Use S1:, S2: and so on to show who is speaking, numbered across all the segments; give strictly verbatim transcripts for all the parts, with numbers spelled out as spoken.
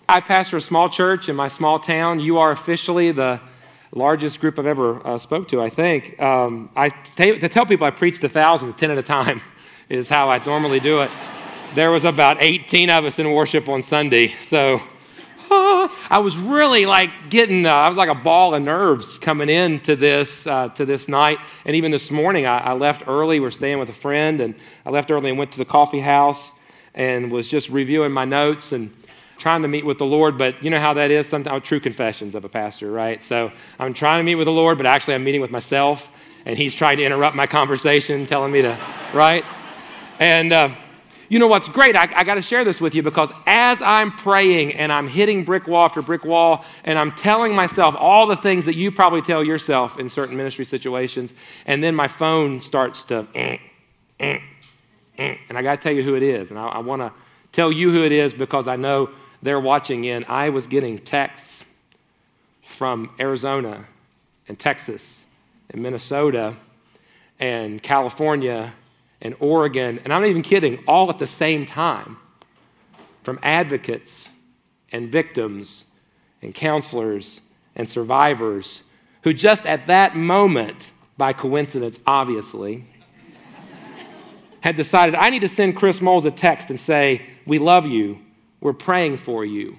S1: I pastor a small church in my small town. You are officially the largest group I've ever uh, spoke to, I think. Um, I t- to tell people I preach to thousands, ten at a time, is how I normally do it. There was about eighteen of us in worship on Sunday, so uh, I was really like getting, uh, I was like a ball of nerves coming into this uh, to this night. And even this morning, I, I left early. We're staying with a friend, and I left early and went to the coffee house and was just reviewing my notes and trying to meet with the Lord. But you know how that is sometimes, true confessions of a pastor, right? So I'm trying to meet with the Lord, but actually I'm meeting with myself, and he's trying to interrupt my conversation, telling me to, right? And uh, you know what's great? I, I got to share this with you, because as I'm praying and I'm hitting brick wall after brick wall, and I'm telling myself all the things that you probably tell yourself in certain ministry situations, and then my phone starts to, eh, eh, eh, and I got to tell you who it is. And I, I want to tell you who it is because I know they're watching in. I was getting texts from Arizona and Texas and Minnesota and California and Oregon, and I'm not even kidding, all at the same time, from advocates and victims and counselors and survivors who just at that moment, by coincidence, obviously, had decided, I need to send Chris Moles a text and say, we love you, we're praying for you.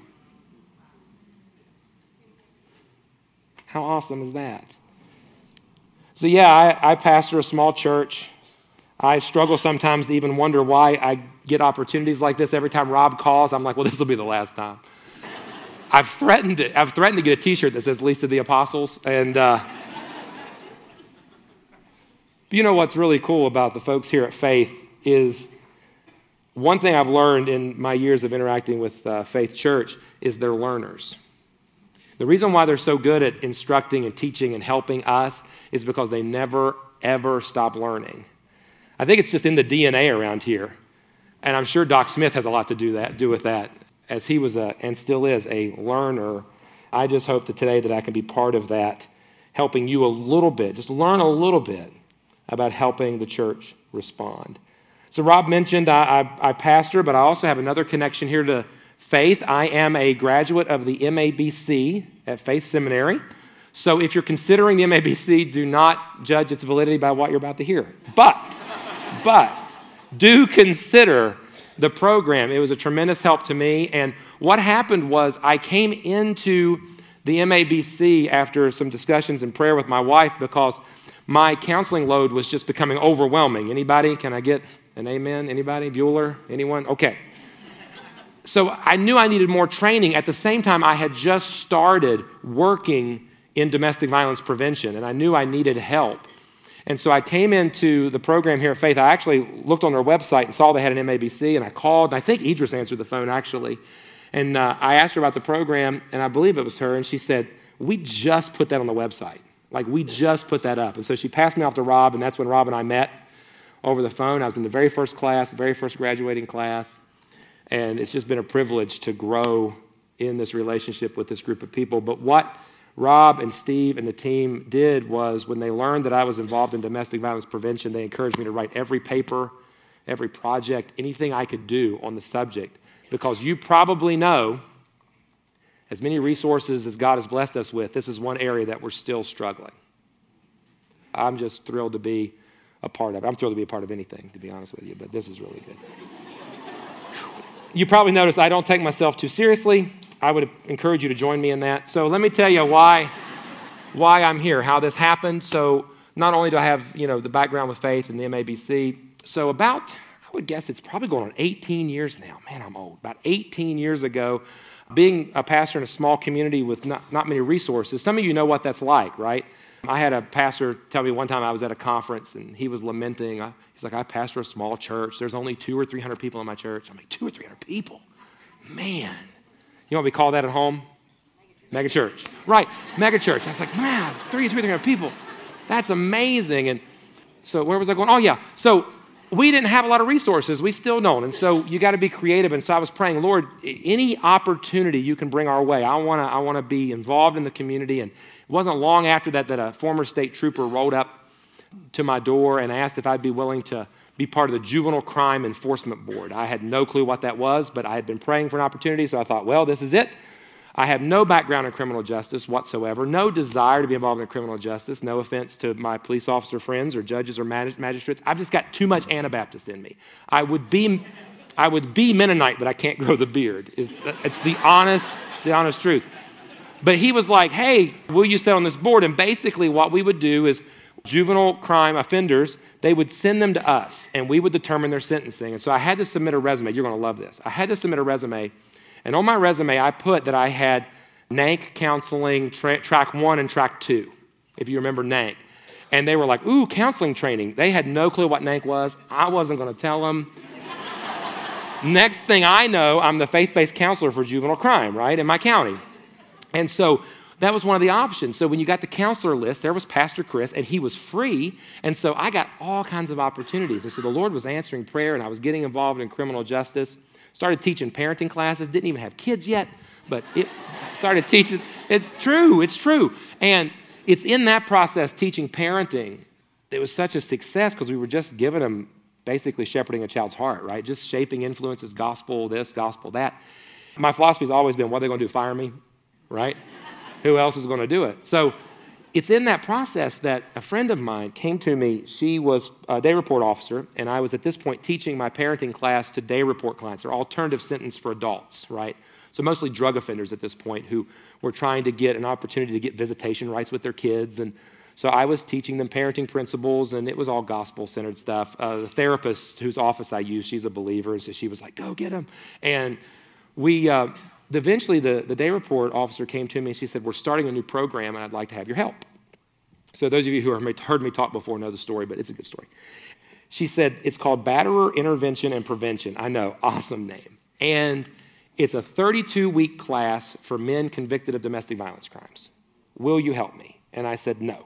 S1: How awesome is that? So yeah, I, I pastor a small church. I struggle sometimes to even wonder why I get opportunities like this. Every time Rob calls, I'm like, well, this will be the last time. I've threatened it. I've threatened to get a t-shirt that says Least of the Apostles. And uh, you know what's really cool about the folks here at Faith is one thing I've learned in my years of interacting with uh, Faith Church is they're learners. The reason why they're so good at instructing and teaching and helping us is because they never, ever stop learning. I think it's just in the D N A around here. And I'm sure Doc Smith has a lot to do that, do with that, as he was a, and still is, a learner. I just hope that today that I can be part of that, helping you a little bit, just learn a little bit about helping the church respond. So Rob mentioned I, I, I pastor, but I also have another connection here to Faith. I am a graduate of the M A B C at Faith Seminary. So if you're considering the M A B C, do not judge its validity by what you're about to hear. But, but do consider the program. It was a tremendous help to me. And what happened was I came into the M A B C after some discussions and prayer with my wife because my counseling load was just becoming overwhelming. Anybody? Can I get an amen? Anybody? Bueller? Anyone? Okay. So I knew I needed more training. At the same time, I had just started working in domestic violence prevention, and I knew I needed help. And so I came into the program here at Faith. I actually looked on their website and saw they had an M A B C, and I called. And I think Idris answered the phone, actually. And uh, I asked her about the program, and I believe it was her, and she said, we just put that on the website. Like, we just put that up. And so she passed me off to Rob, and that's when Rob and I met over the phone. I was in the very first class, the very first graduating class, and it's just been a privilege to grow in this relationship with this group of people. But what Rob and Steve and the team did was when they learned that I was involved in domestic violence prevention, they encouraged me to write every paper, every project, anything I could do on the subject. Because you probably know, as many resources as God has blessed us with, this is one area that we're still struggling. I'm just thrilled to be a part of it. I'm thrilled to be a part of anything, to be honest with you, but this is really good. You probably noticed I don't take myself too seriously. I would encourage you to join me in that. So let me tell you why, why I'm here, how this happened. So not only do I have, you know, the background with Faith and the M A B C, so about, I would guess it's probably going on eighteen years now. Man, I'm old. About eighteen years ago, being a pastor in a small community with not, not many resources, some of you know what that's like, right? I had a pastor tell me one time I was at a conference and he was lamenting. I, he's like, I pastor a small church. There's only two or three hundred people in my church. I'm like, two or three hundred people? Man. You know what we call that at home? Mega church. Right, mega church. I was like, man, three or three hundred people. That's amazing. And so where was I going? Oh, yeah. So we didn't have a lot of resources. We still don't. And so you got to be creative. And so I was praying, Lord, any opportunity you can bring our way, I want to I want to be involved in the community. And it wasn't long after that that a former state trooper rolled up to my door and asked if I'd be willing to be part of the Juvenile Crime Enforcement Board. I had no clue what that was, but I had been praying for an opportunity, so I thought, well, this is it. I have no background in criminal justice whatsoever, no desire to be involved in criminal justice, no offense to my police officer friends or judges or magistrates. I've just got too much Anabaptist in me. I would be, I would be Mennonite, but I can't grow the beard. It's, it's the honest, the honest truth. But he was like, hey, will you sit on this board? And basically what we would do is juvenile crime offenders, they would send them to us, and we would determine their sentencing. And so I had to submit a resume. You're going to love this. I had to submit a resume. And on my resume, I put that I had N A N C counseling tra- track one and track two, if you remember N A N C. And they were like, ooh, counseling training. They had no clue what N A N C was. I wasn't going to tell them. Next thing I know, I'm the faith-based counselor for juvenile crime, right, in my county. And so that was one of the options. So when you got the counselor list, there was Pastor Chris, and he was free. And so I got all kinds of opportunities. And so the Lord was answering prayer, and I was getting involved in criminal justice. Started teaching parenting classes, didn't even have kids yet, but it started teaching. It's true, it's true. And it's in that process, teaching parenting, it was such a success because we were just giving them basically shepherding a child's heart, right? Just shaping influences, gospel this, gospel that. My philosophy has always been, what are they going to do, fire me, right? Who else is going to do it? So it's in that process that a friend of mine came to me. She was a day report officer, and I was at this point teaching my parenting class to day report clients. They're alternative sentence for adults, right? So mostly drug offenders at this point who were trying to get an opportunity to get visitation rights with their kids. And so I was teaching them parenting principles, and it was all gospel-centered stuff. Uh, the therapist whose office I use, she's a believer, and so she was like, go get him. And we... Uh, Eventually, the, the day report officer came to me and she said, we're starting a new program and I'd like to have your help. So those of you who have heard me talk before know the story, but it's a good story. She said, it's called Batterer Intervention and Prevention. I know, awesome name. And it's a thirty-two week class for men convicted of domestic violence crimes. Will you help me? And I said, no.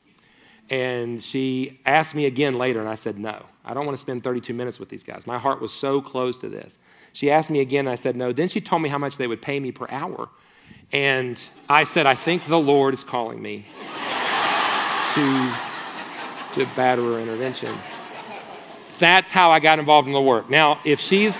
S1: And she asked me again later, and I said, no. I don't want to spend thirty-two minutes with these guys. My heart was so close to this. She asked me again, and I said, no. Then she told me how much they would pay me per hour. And I said, I think the Lord is calling me to, to Batterer Intervention. That's how I got involved in the work. Now, if she's,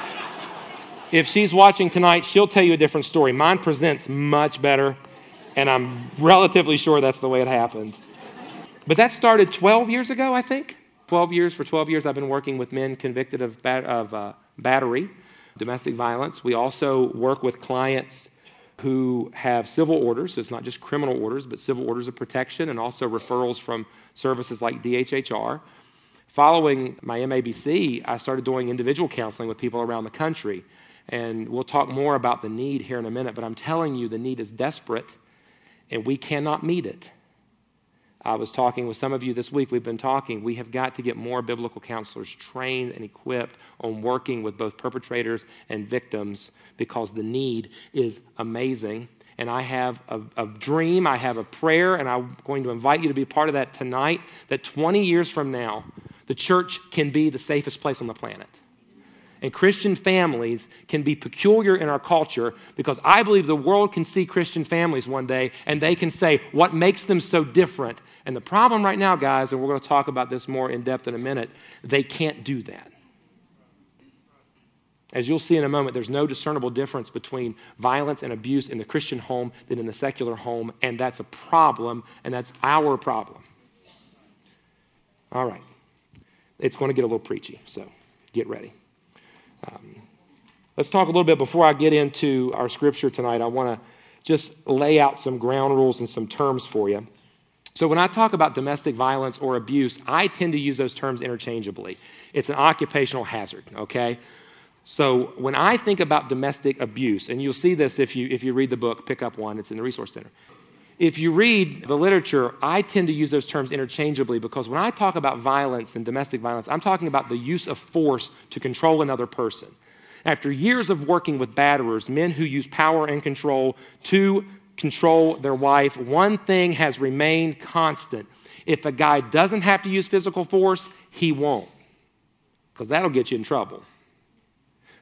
S1: if she's watching tonight, she'll tell you a different story. Mine presents much better, and I'm relatively sure that's the way it happened. But that started twelve years ago, I think. twelve years, for twelve years, I've been working with men convicted of, bat, of uh, battery, domestic violence. We also work with clients who have civil orders. So it's not just criminal orders, but civil orders of protection and also referrals from services like D H H R. Following my M A B C, I started doing individual counseling with people around the country. And we'll talk more about the need here in a minute, but I'm telling you the need is desperate and we cannot meet it. I was talking with some of you this week. We've been talking. We have got to get more biblical counselors trained and equipped on working with both perpetrators and victims because the need is amazing. And I have a, a dream, I have a prayer, and I'm going to invite you to be part of that tonight, that twenty years from now, the church can be the safest place on the planet. And Christian families can be peculiar in our culture because I believe the world can see Christian families one day and they can say what makes them so different. And the problem right now, guys, and we're going to talk about this more in depth in a minute, they can't do that. As you'll see in a moment, there's no discernible difference between violence and abuse in the Christian home than in the secular home, and that's a problem, and that's our problem. All right. It's going to get a little preachy, so get ready. Um, let's talk a little bit before I get into our scripture tonight. I want to just lay out some ground rules and some terms for you. So when I talk about domestic violence or abuse, I tend to use those terms interchangeably. It's an occupational hazard, okay? So when I think about domestic abuse, and you'll see this if you if you read the book, pick up one, it's in the Resource Center. If you read the literature, I tend to use those terms interchangeably because when I talk about violence and domestic violence, I'm talking about the use of force to control another person. After years of working with batterers, men who use power and control to control their wife, one thing has remained constant. If a guy doesn't have to use physical force, he won't, because that'll get you in trouble.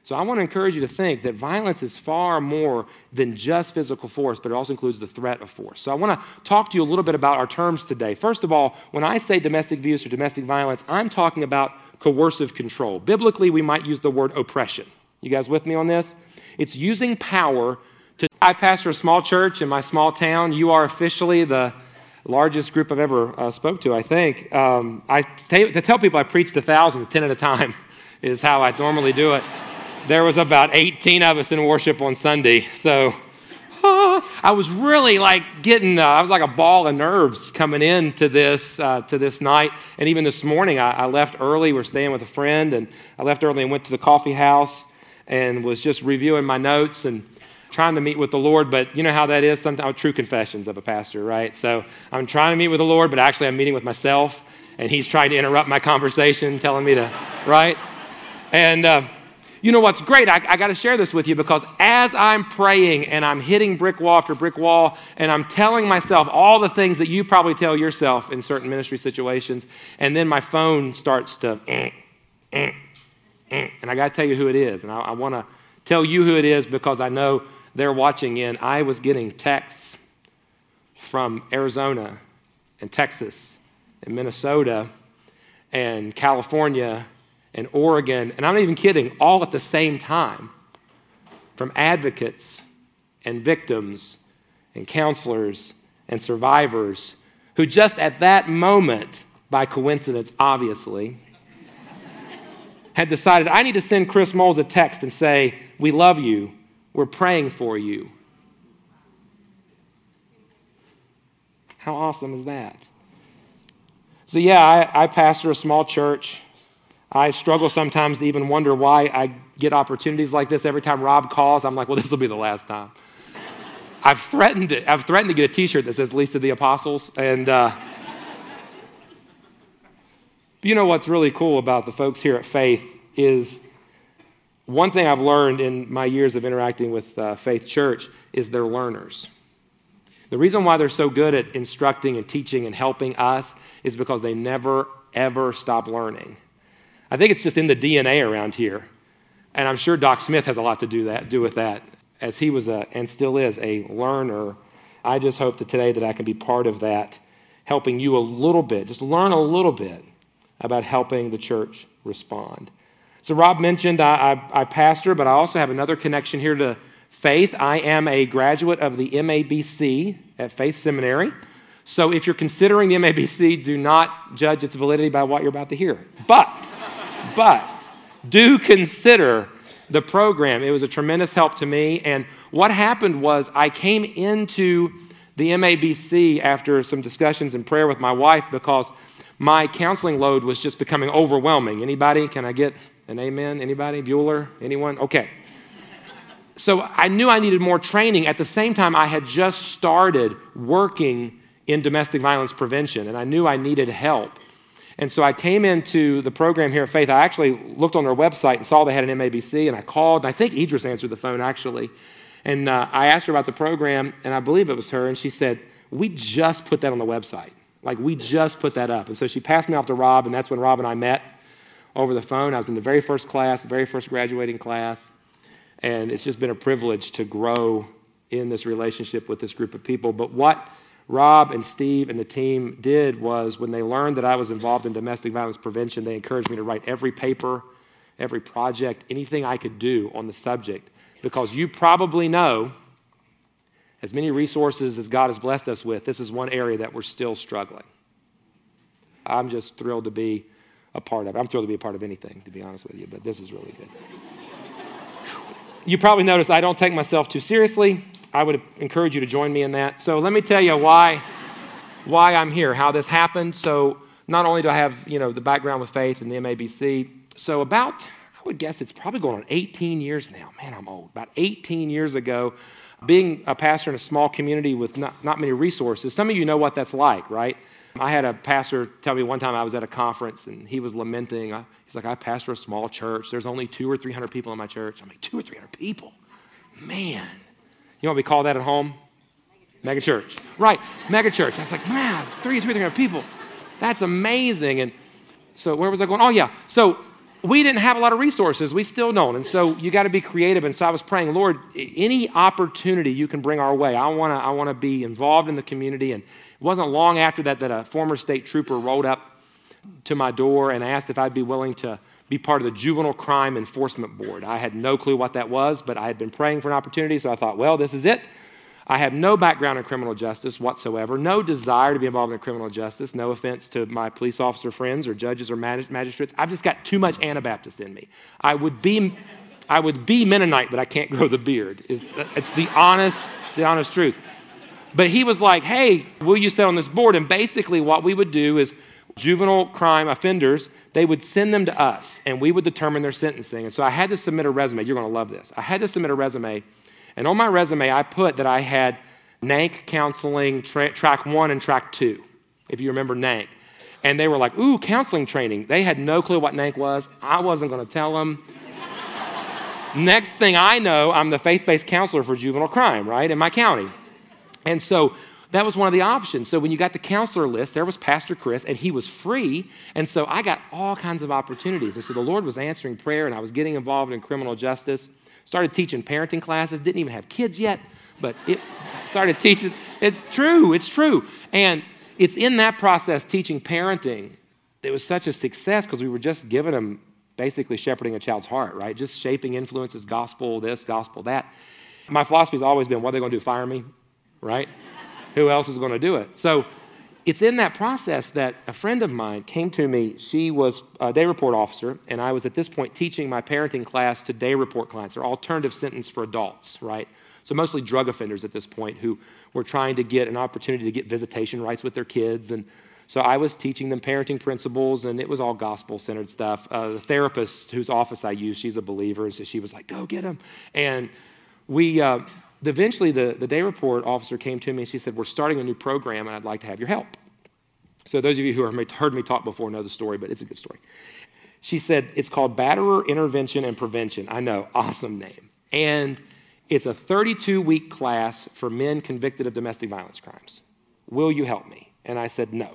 S1: So I want to encourage you to think that violence is far more than just physical force, but it also includes the threat of force. So I want to talk to you a little bit about our terms today. First of all, when I say domestic abuse or domestic violence, I'm talking about coercive control. Biblically, we might use the word oppression. You guys with me on this? It's using power to... I pastor a small church in my small town. You are officially the largest group I've ever uh, spoke to, I think. Um, I t- to tell people I preach to thousands, ten at a time, is how I normally do it. There was about eighteen of us in worship on Sunday, so uh, I was really like getting, uh, I was like a ball of nerves coming into this uh, to this night, and even this morning I, I left early. We're staying with a friend, and I left early and went to the coffee house and was just reviewing my notes and trying to meet with the Lord, but you know how that is sometimes, true confessions of a pastor, right? So I'm trying to meet with the Lord, but actually I'm meeting with myself, and he's trying to interrupt my conversation, telling me to, right? And uh, you know what's great? I, I got to share this with you because as I'm praying and I'm hitting brick wall after brick wall and I'm telling myself all the things that you probably tell yourself in certain ministry situations, and then my phone starts to, eh, eh, eh, and I got to tell you who it is. And I, I want to tell you who it is because I know they're watching in. I was getting texts from Arizona and Texas and Minnesota and California and Oregon, and I'm not even kidding, all at the same time, from advocates and victims and counselors and survivors who just at that moment, by coincidence, obviously, had decided, I need to send Chris Moles a text and say, we love you, we're praying for you. How awesome is that? So yeah, I, I pastor a small church. I struggle sometimes to even wonder why I get opportunities like this. Every time Rob calls, I'm like, well, this will be the last time. I've threatened it. I've threatened to get a T-shirt that says Least of the Apostles. And uh, you know what's really cool about the folks here at Faith is one thing I've learned in my years of interacting with uh, Faith Church is they're learners. The reason why they're so good at instructing and teaching and helping us is because they never, ever stop learning. I think it's just in the D N A around here. And I'm sure Doc Smith has a lot to do that, do with that, as he was a, and still is, a learner. I just hope that today that I can be part of that, helping you a little bit, just learn a little bit about helping the church respond. So Rob mentioned I, I, I pastor, but I also have another connection here to Faith. I am a graduate of the M A B C at Faith Seminary. So if you're considering the M A B C, do not judge its validity by what you're about to hear. But, but do consider the program. It was a tremendous help to me. And what happened was I came into the M A B C after some discussions and prayer with my wife because my counseling load was just becoming overwhelming. Anybody? Can I get an amen? Anybody? Bueller? Anyone? Okay. So I knew I needed more training. At the same time, I had just started working in domestic violence prevention, and I knew I needed help. And so I came into the program here at Faith. I actually looked on their website and saw they had an M A B C, and I called. And I think Idris answered the phone, actually. And uh, I asked her about the program, and I believe it was her, and she said, we just put that on the website. Like, we just put that up. And so she passed me off to Rob, and that's when Rob and I met over the phone. I was in the very first class, the very first graduating class. And it's just been a privilege to grow in this relationship with this group of people. But what Rob and Steve and the team did was when they learned that I was involved in domestic violence prevention, they encouraged me to write every paper, every project, anything I could do on the subject. Because you probably know, as many resources as God has blessed us with, this is one area that we're still struggling. I'm just thrilled to be a part of it. I'm thrilled to be a part of anything, to be honest with you, but this is really good. You probably noticed I don't take myself too seriously. I would encourage you to join me in that. So let me tell you why, why I'm here, how this happened. So not only do I have, you know, the background with Faith and the M A B C, so about, I would guess it's probably going on eighteen years now. Man, I'm old. About eighteen years ago, being a pastor in a small community with not, not many resources, some of you know what that's like, right? I had a pastor tell me one time I was at a conference and he was lamenting. He's like, I pastor a small church. There's only two or three hundred people in my church. I'm like, two or three hundred people? Man. You know what we call that at home? Mega church. Right, mega church. I was like, man, three, two or three hundred people. That's amazing. And so where was I going? Oh, yeah. So we didn't have a lot of resources. We still don't. And so you got to be creative. And so I was praying, Lord, any opportunity you can bring our way, I want to I want to be involved in the community. And it wasn't long after that that a former state trooper rolled up to my door and asked if I'd be willing to be part of the Juvenile Crime Enforcement Board. I had no clue what that was, but I had been praying for an opportunity, so I thought, well, this is it. I have no background in criminal justice whatsoever, no desire to be involved in criminal justice, no offense to my police officer friends or judges or magistrates. I've just got too much Anabaptist in me. I would be, I would be Mennonite, but I can't grow the beard. It's, it's the honest, the honest truth. But he was like, hey, will you sit on this board? And basically what we would do is juvenile crime offenders, they would send them to us, and we would determine their sentencing. And so I had to submit a resume. You're going to love this. I had to submit a resume. And on my resume, I put that I had N A N C counseling tra- track one and track two, if you remember N A N C. And they were like, ooh, counseling training. They had no clue what N A N C was. I wasn't going to tell them. Next thing I know, I'm the faith-based counselor for juvenile crime, right, in my county. And so that was one of the options. So when you got the counselor list, there was Pastor Chris, and he was free. And so I got all kinds of opportunities. And so the Lord was answering prayer, and I was getting involved in criminal justice. Started teaching parenting classes, didn't even have kids yet, but it started teaching. It's true, it's true. And it's in that process, teaching parenting, it was such a success because we were just giving them basically shepherding a child's heart, right? Just shaping influences, gospel this, gospel that. My philosophy has always been, what are they going to do, fire me, right? Who else is going to do it? So it's in that process that a friend of mine came to me. She was a day report officer, and I was at this point teaching my parenting class to day report clients, or alternative sentence for adults, right? So mostly drug offenders at this point who were trying to get an opportunity to get visitation rights with their kids. And so I was teaching them parenting principles, and it was all gospel-centered stuff. Uh, the therapist whose office I use, she's a believer, and so she was like, go get him. And we... Uh, Eventually, the, the day report officer came to me and she said, we're starting a new program and I'd like to have your help. So those of you who have heard me talk before know the story, but it's a good story. She said, it's called Batterer Intervention and Prevention. I know, awesome name. And it's a thirty-two week class for men convicted of domestic violence crimes. Will you help me? And I said, no.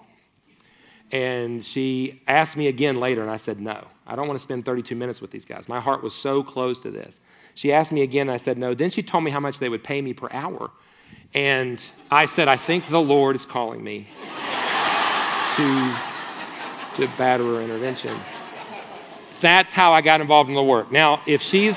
S1: And she asked me again later, and I said, no. I don't want to spend thirty-two minutes with these guys. My heart was so close to this. She asked me again, and I said, no. Then she told me how much they would pay me per hour. And I said, I think the Lord is calling me to, to Batterer Intervention. That's how I got involved in the work. Now, if she's,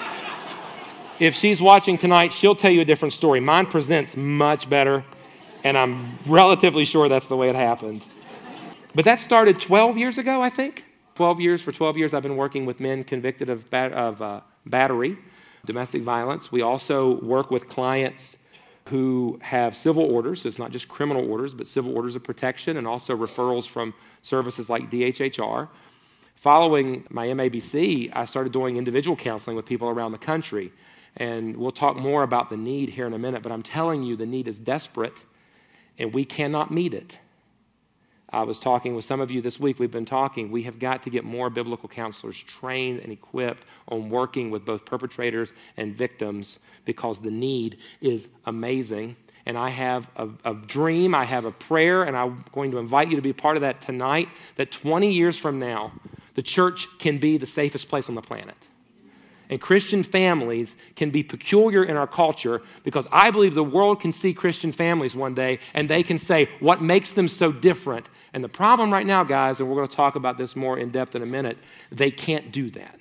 S1: if she's watching tonight, she'll tell you a different story. Mine presents much better, and I'm relatively sure that's the way it happened. But that started twelve years ago, I think. twelve years, for twelve years, I've been working with men convicted of, bat, of uh, battery, domestic violence. We also work with clients who have civil orders. So it's not just criminal orders, but civil orders of protection, and also referrals from services like D H H R. Following my M A B C, I started doing individual counseling with people around the country. And we'll talk more about the need here in a minute, but I'm telling you, the need is desperate, and we cannot meet it. I was talking with some of you this week. We've been talking. We have got to get more biblical counselors trained and equipped on working with both perpetrators and victims, because the need is amazing. And I have a, a dream, I have a prayer, and I'm going to invite you to be part of that tonight, that twenty years from now, the church can be the safest place on the planet. And Christian families can be peculiar in our culture, because I believe the world can see Christian families one day and they can say, what makes them so different? And the problem right now, guys, and we're going to talk about this more in depth in a minute, they can't do that.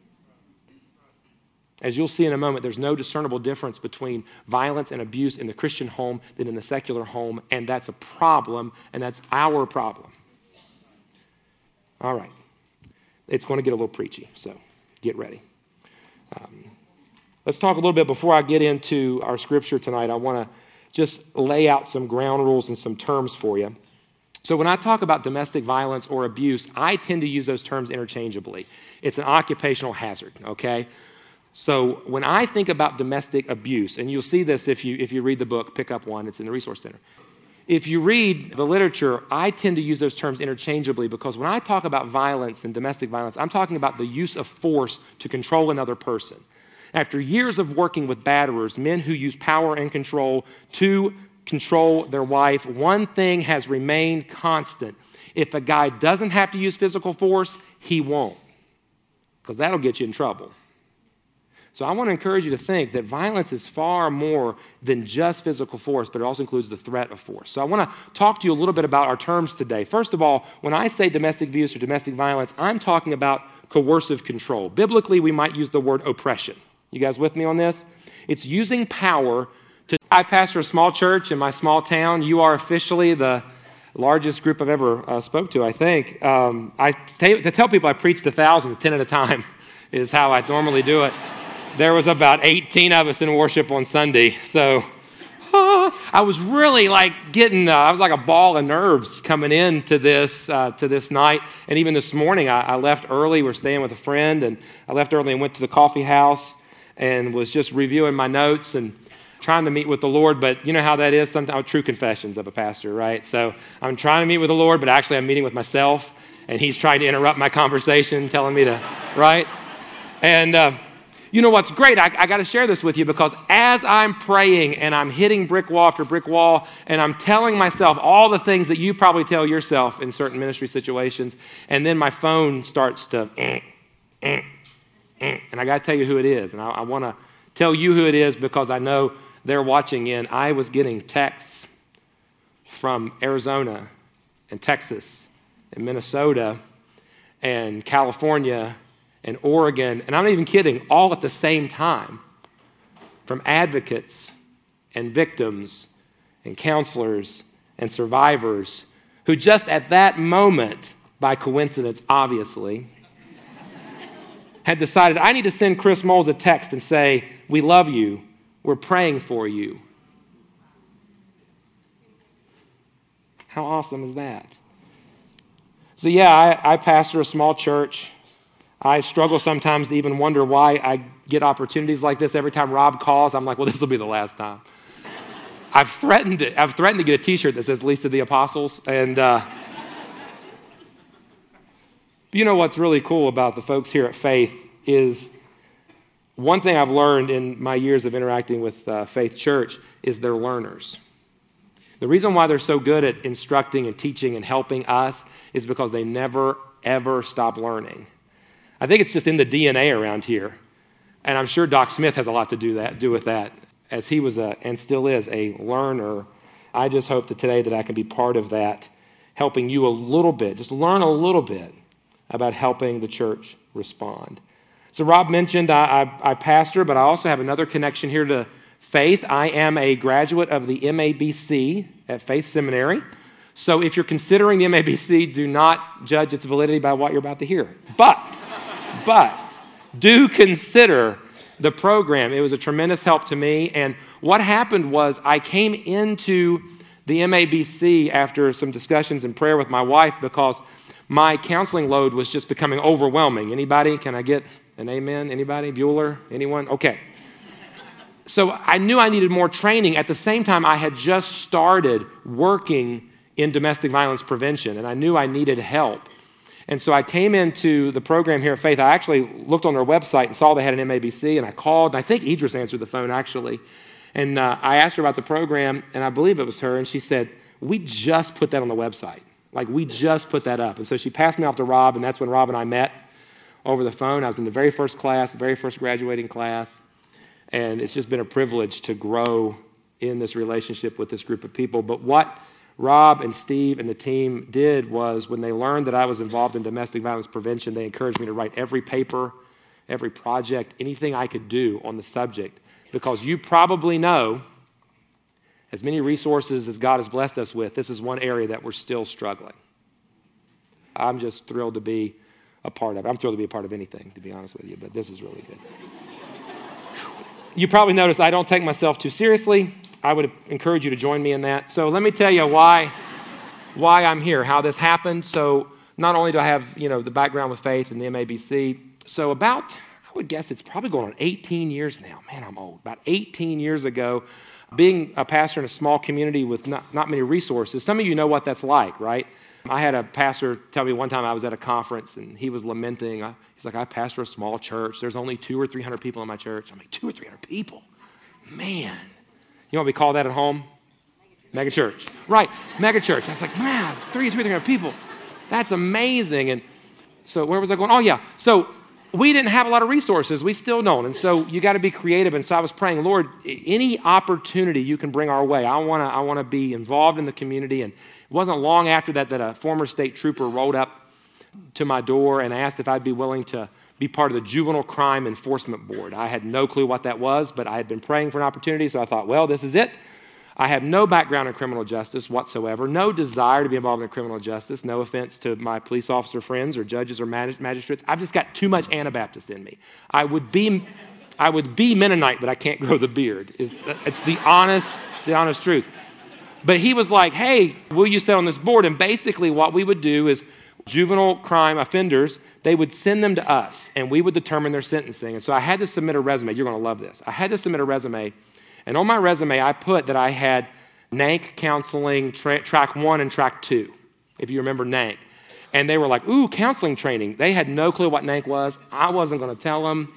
S1: As you'll see in a moment, there's no discernible difference between violence and abuse in the Christian home than in the secular home, and that's a problem, and that's our problem. All right. It's going to get a little preachy, so get ready. Um, let's talk a little bit before I get into our scripture tonight. I want to just lay out some ground rules and some terms for you. So when I talk about domestic violence or abuse, I tend to use those terms interchangeably. It's an occupational hazard, okay? So when I think about domestic abuse, and you'll see this if you if you read the book, pick up one, it's in the Resource Center. If you read the literature, I tend to use those terms interchangeably, because when I talk about violence and domestic violence, I'm talking about the use of force to control another person. After years of working with batterers, men who use power and control to control their wife, one thing has remained constant. If a guy doesn't have to use physical force, he won't. because that'll get you in trouble. So I want to encourage you to think that violence is far more than just physical force, but it also includes the threat of force. So I want to talk to you a little bit about our terms today. First of all, when I say domestic abuse or domestic violence, I'm talking about coercive control. Biblically, we might use the word oppression. You guys with me on this? It's using power to... I pastor a small church in my small town. You are officially the largest group I've ever uh, spoke to, I think. Um, I t- to tell people I preach to thousands, ten at a time, is how I normally do it. There was about eighteen of us in worship on Sunday, so uh, I was really like getting, uh, I was like a ball of nerves coming into this uh, to this night, and even this morning I, I left early. We're staying with a friend, and I left early and went to the coffee house and was just reviewing my notes and trying to meet with the Lord, but you know how that is sometimes, true confessions of a pastor, right? So I'm trying to meet with the Lord, but actually I'm meeting with myself, and he's trying to interrupt my conversation, telling me to, right? And... Uh, You know what's great? I, I got to share this with you because as I'm praying and I'm hitting brick wall after brick wall and I'm telling myself all the things that you probably tell yourself in certain ministry situations, and then my phone starts to, eh, eh, eh, and I got to tell you who it is. And I, I want to tell you who it is because I know they're watching in. I was getting texts from Arizona and Texas and Minnesota and California and Oregon, and I'm not even kidding, all at the same time, from advocates and victims and counselors and survivors who just at that moment, by coincidence, obviously, had decided, I need to send Chris Moles a text and say, we love you, we're praying for you. How awesome is that? So yeah, I, I pastor a small church. I struggle sometimes to even wonder why I get opportunities like this. Every time Rob calls, I'm like, well, this will be the last time. I've threatened it. I've threatened to get a T-shirt that says Least of the Apostles. And uh, you know what's really cool about the folks here at Faith is one thing I've learned in my years of interacting with uh, Faith Church is they're learners. The reason why they're so good at instructing and teaching and helping us is because they never, ever stop learning. I think it's just in the D N A around here. And I'm sure Doc Smith has a lot to do that, do with that, as he was a, and still is, a learner. I just hope that today that I can be part of that, helping you a little bit, just learn a little bit about helping the church respond. So Rob mentioned I, I, I pastor, but I also have another connection here to Faith. I am a graduate of the M A B C at Faith Seminary. So if you're considering the M A B C, do not judge its validity by what you're about to hear. But... But do consider the program. It was a tremendous help to me. And what happened was I came into the M A B C after some discussions and prayer with my wife because my counseling load was just becoming overwhelming. Anybody? Can I get an amen? Anybody? Bueller? Anyone? Okay. So I knew I needed more training. At the same time, I had just started working in domestic violence prevention, and I knew I needed help. And so I came into the program here at Faith. I actually looked on their website and saw they had an M A B C, and I called. And I think Idris answered the phone, actually. And uh, I asked her about the program, and I believe it was her, and she said, we just put that on the website. Like, we just put that up. And so she passed me off to Rob, and that's when Rob and I met over the phone. I was in the very first class, the very first graduating class, and it's just been a privilege to grow in this relationship with this group of people. But what Rob and Steve and the team did was when they learned that I was involved in domestic violence prevention, they encouraged me to write every paper, every project, anything I could do on the subject. Because you probably know, as many resources as God has blessed us with, this is one area that we're still struggling. I'm just thrilled to be a part of it. I'm thrilled to be a part of anything, to be honest with you, but this is really good. You probably noticed I don't take myself too seriously. I would encourage you to join me in that. So let me tell you why, why I'm here, how this happened. So not only do I have, you know, the background with Faith and the M A B C, so about, I would guess it's probably going on eighteen years now. Man, I'm old. About eighteen years ago, being a pastor in a small community with not, not many resources, some of you know what that's like, right? I had a pastor tell me one time I was at a conference and he was lamenting. He's like, I pastor a small church. There's only two or three hundred people in my church. I'm like, two or three hundred people? Man. You know what we call that at home? Mega church. Right, mega church. I was like, man, three, three, three hundred people. That's amazing. And so where was I going? Oh, yeah. So we didn't have a lot of resources. We still don't. And so you got to be creative. And so I was praying, Lord, any opportunity you can bring our way, I want to I want to be involved in the community. And it wasn't long after that that a former state trooper rolled up to my door and asked if I'd be willing to be part of the Juvenile Crime Enforcement Board. I had no clue what that was, but I had been praying for an opportunity, so I thought, well, this is it. I have no background in criminal justice whatsoever, no desire to be involved in criminal justice, no offense to my police officer friends or judges or magistrates. I've just got too much Anabaptist in me. I would be, I would be Mennonite, but I can't grow the beard. It's, it's the honest, the honest truth. But he was like, hey, will you sit on this board? And basically what we would do is juvenile crime offenders, they would send them to us, and we would determine their sentencing. And so I had to submit a resume. You're going to love this. I had to submit a resume. And on my resume, I put that I had N A N C counseling tra- track one and track two, if you remember N A N C. And they were like, ooh, counseling training. They had no clue what N A N C was. I wasn't going to tell them.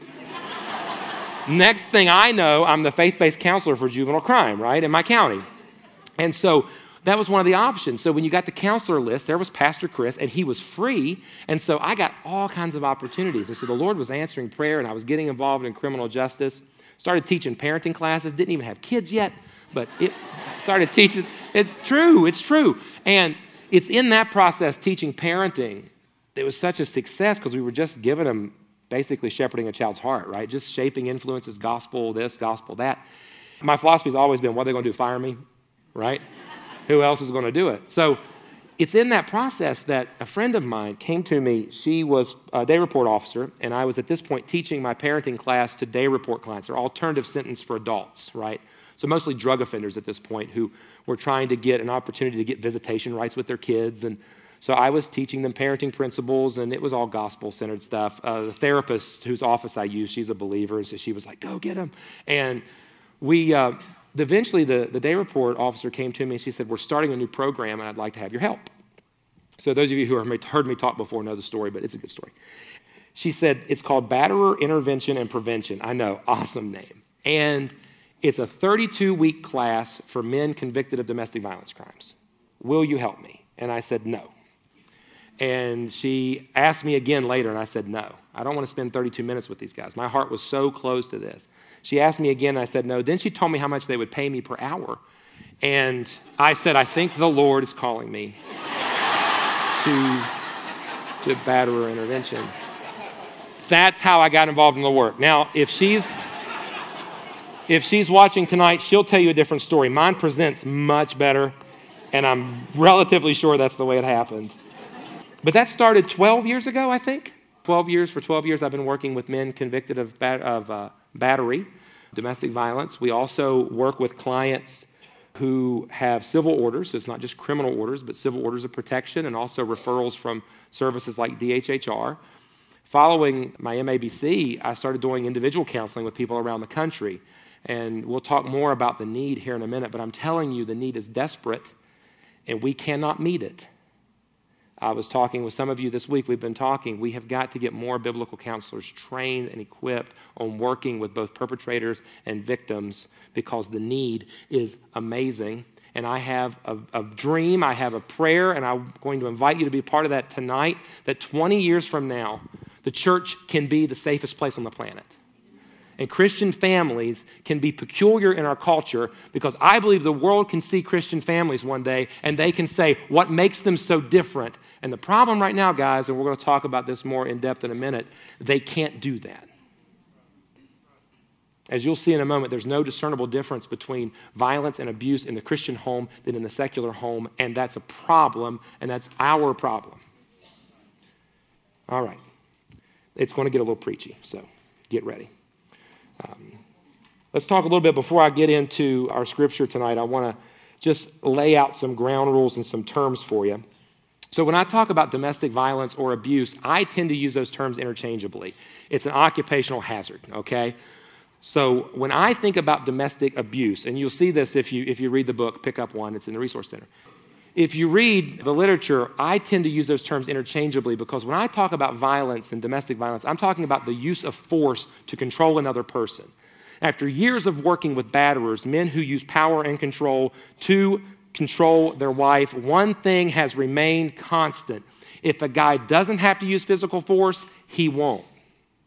S1: Next thing I know, I'm the faith-based counselor for juvenile crime, right, in my county. And so that was one of the options. So when you got the counselor list, there was Pastor Chris, and he was free. And so I got all kinds of opportunities. And so the Lord was answering prayer, and I was getting involved in criminal justice. Started teaching parenting classes, didn't even have kids yet, but it started teaching. It's true, it's true. And it's in that process, teaching parenting, it was such a success because we were just giving them basically shepherding a child's heart, right? Just shaping influences, gospel this, gospel that. My philosophy has always been, what are they going to do, fire me, right? Who else is going to do it? So it's in that process that a friend of mine came to me. She was a day report officer, and I was at this point teaching my parenting class to day report clients. They're alternative sentence for adults, right? So mostly drug offenders at this point who were trying to get an opportunity to get visitation rights with their kids. And so I was teaching them parenting principles, and it was all gospel-centered stuff. Uh, the therapist whose office I use, she's a believer, so she was like, go get him. And we... Uh, Eventually, the, the day report officer came to me and she said, we're starting a new program and I'd like to have your help. So those of you who have heard me talk before know the story, but it's a good story. She said, it's called Batterer Intervention and Prevention. I know, awesome name. And it's a thirty-two week class for men convicted of domestic violence crimes. Will you help me? And I said, no. And she asked me again later, and I said, no. I don't want to spend thirty-two minutes with these guys. My heart was so close to this. She asked me again, and I said, no. Then she told me how much they would pay me per hour. And I said, I think the Lord is calling me to, to Batterer Intervention. That's how I got involved in the work. Now, if she's, if she's watching tonight, she'll tell you a different story. Mine presents much better, and I'm relatively sure that's the way it happened. But that started twelve years ago, I think. twelve years, for twelve years, I've been working with men convicted of, bat, of uh, battery, domestic violence. We also work with clients who have civil orders. So it's not just criminal orders, but civil orders of protection, and also referrals from services like D H H R. Following my M A B C, I started doing individual counseling with people around the country. And we'll talk more about the need here in a minute, but I'm telling you, the need is desperate, and we cannot meet it. I was talking with some of you this week. We've been talking. We have got to get more biblical counselors trained and equipped on working with both perpetrators and victims because the need is amazing. And I have a, a dream, I have a prayer, and I'm going to invite you to be part of that tonight, that twenty years from now, the church can be the safest place on the planet. And Christian families can be peculiar in our culture because I believe the world can see Christian families one day and they can say what makes them so different. And the problem right now, guys, and we're going to talk about this more in depth in a minute, they can't do that. As you'll see in a moment, there's no discernible difference between violence and abuse in the Christian home than in the secular home, and that's a problem, and that's our problem. All right. It's going to get a little preachy, so get ready. Um, let's talk a little bit before I get into our scripture tonight. I want to just lay out some ground rules and some terms for you. So when I talk about domestic violence or abuse, I tend to use those terms interchangeably. It's an occupational hazard, okay? So when I think about domestic abuse, and you'll see this if you if you read the book, pick up one, it's in the Resource Center. If you read the literature, I tend to use those terms interchangeably because when I talk about violence and domestic violence, I'm talking about the use of force to control another person. After years of working with batterers, men who use power and control to control their wife, one thing has remained constant. If a guy doesn't have to use physical force, he won't.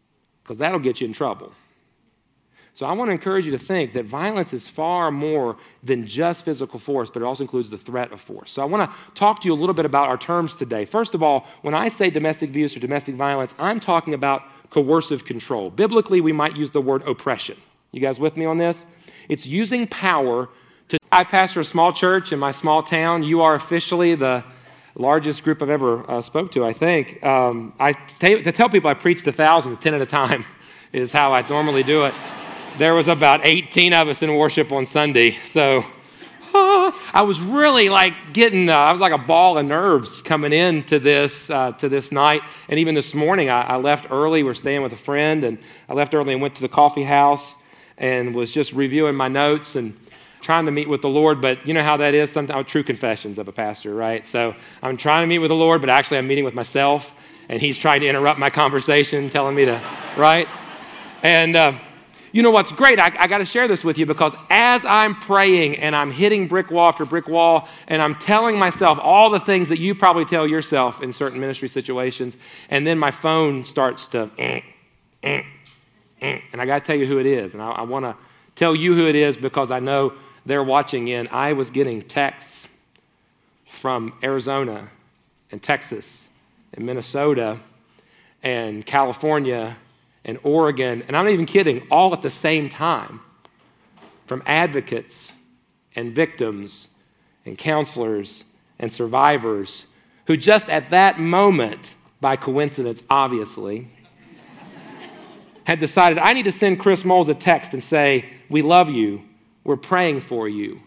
S1: because that'll get you in trouble. So I want to encourage you to think that violence is far more than just physical force, but it also includes the threat of force. So I want to talk to you a little bit about our terms today. First of all, when I say domestic abuse or domestic violence, I'm talking about coercive control. Biblically, we might use the word oppression. You guys with me on this? It's using power to... I pastor a small church in my small town. You are officially the largest group I've ever uh, spoke to, I think. Um, I t- to tell people I preach to thousands, ten at a time, is how I normally do it. There was about eighteen of us in worship on Sunday, so uh, I was really like getting, uh, I was like a ball of nerves coming into this uh, to this night, and even this morning I, I left early. We're staying with a friend, and I left early and went to the coffee house and was just reviewing my notes and trying to meet with the Lord, but you know how that is sometimes, true confessions of a pastor, right? So I'm trying to meet with the Lord, but actually I'm meeting with myself, and he's trying to interrupt my conversation, telling me to, right? And uh, you know what's great? I, I got to share this with you because as I'm praying and I'm hitting brick wall after brick wall and I'm telling myself all the things that you probably tell yourself in certain ministry situations, and then my phone starts to, eh, eh, eh, and I got to tell you who it is. And I, I want to tell you who it is because I know they're watching in. I was getting texts from Arizona and Texas and Minnesota and California and Oregon, and I'm not even kidding, all at the same time, from advocates and victims and counselors and survivors who just at that moment, by coincidence, obviously, had decided, I need to send Chris Moles a text and say, we love you, we're praying for you.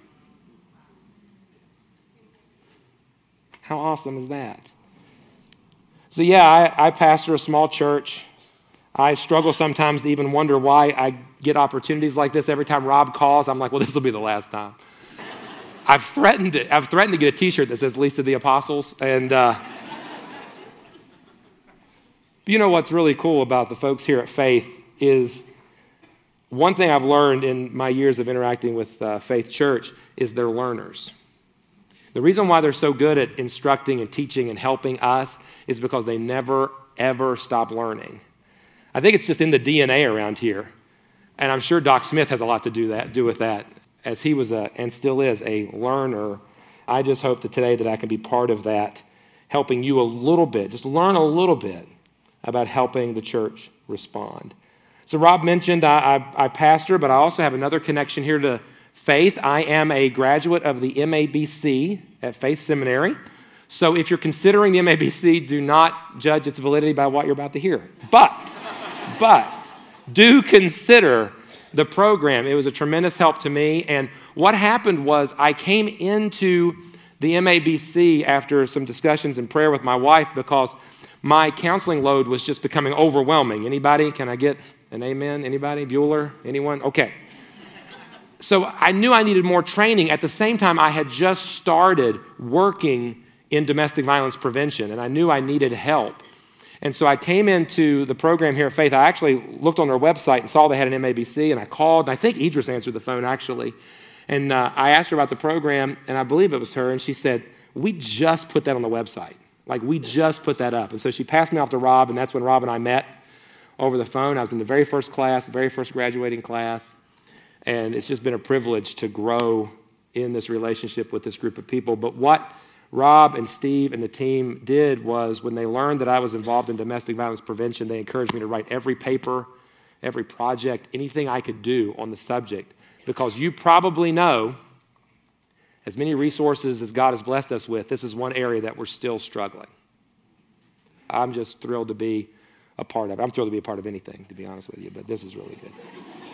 S1: How awesome is that? So yeah, I, I pastor a small church. I struggle sometimes to even wonder why I get opportunities like this. Every time Rob calls, I'm like, well, this will be the last time. I've threatened it. I've threatened to get a T-shirt that says Least of the Apostles. And uh, you know what's really cool about the folks here at Faith is one thing I've learned in my years of interacting with uh, Faith Church is they're learners. The reason why they're so good at instructing and teaching and helping us is because they never, ever stop learning. I think it's just in the D N A around here. And I'm sure Doc Smith has a lot to do that, do with that, as he was a, and still is, a learner. I just hope that today that I can be part of that, helping you a little bit, just learn a little bit about helping the church respond. So Rob mentioned I, I, I pastor, but I also have another connection here to Faith. I am a graduate of the M A B C at Faith Seminary. So if you're considering the M A B C, do not judge its validity by what you're about to hear. But... But do consider the program. It was a tremendous help to me. And what happened was I came into the M A B C after some discussions and prayer with my wife because my counseling load was just becoming overwhelming. Anybody? Can I get an amen? Anybody? Bueller? Anyone? Okay. So I knew I needed more training. At the same time, I had just started working in domestic violence prevention, and I knew I needed help. And so I came into the program here at Faith. I actually looked on their website and saw they had an M A B C, and I called. And I think Idris answered the phone, actually. And uh, I asked her about the program, and I believe it was her, and she said, we just put that on the website. Like, we just put that up. And so she passed me off to Rob, and that's when Rob and I met over the phone. I was in the very first class, the very first graduating class, and it's just been a privilege to grow in this relationship with this group of people. But what Rob and Steve and the team did was when they learned that I was involved in domestic violence prevention, they encouraged me to write every paper, every project, anything I could do on the subject. Because you probably know, as many resources as God has blessed us with, this is one area that we're still struggling. I'm just thrilled to be a part of it. I'm thrilled to be a part of anything, to be honest with you, but this is really good.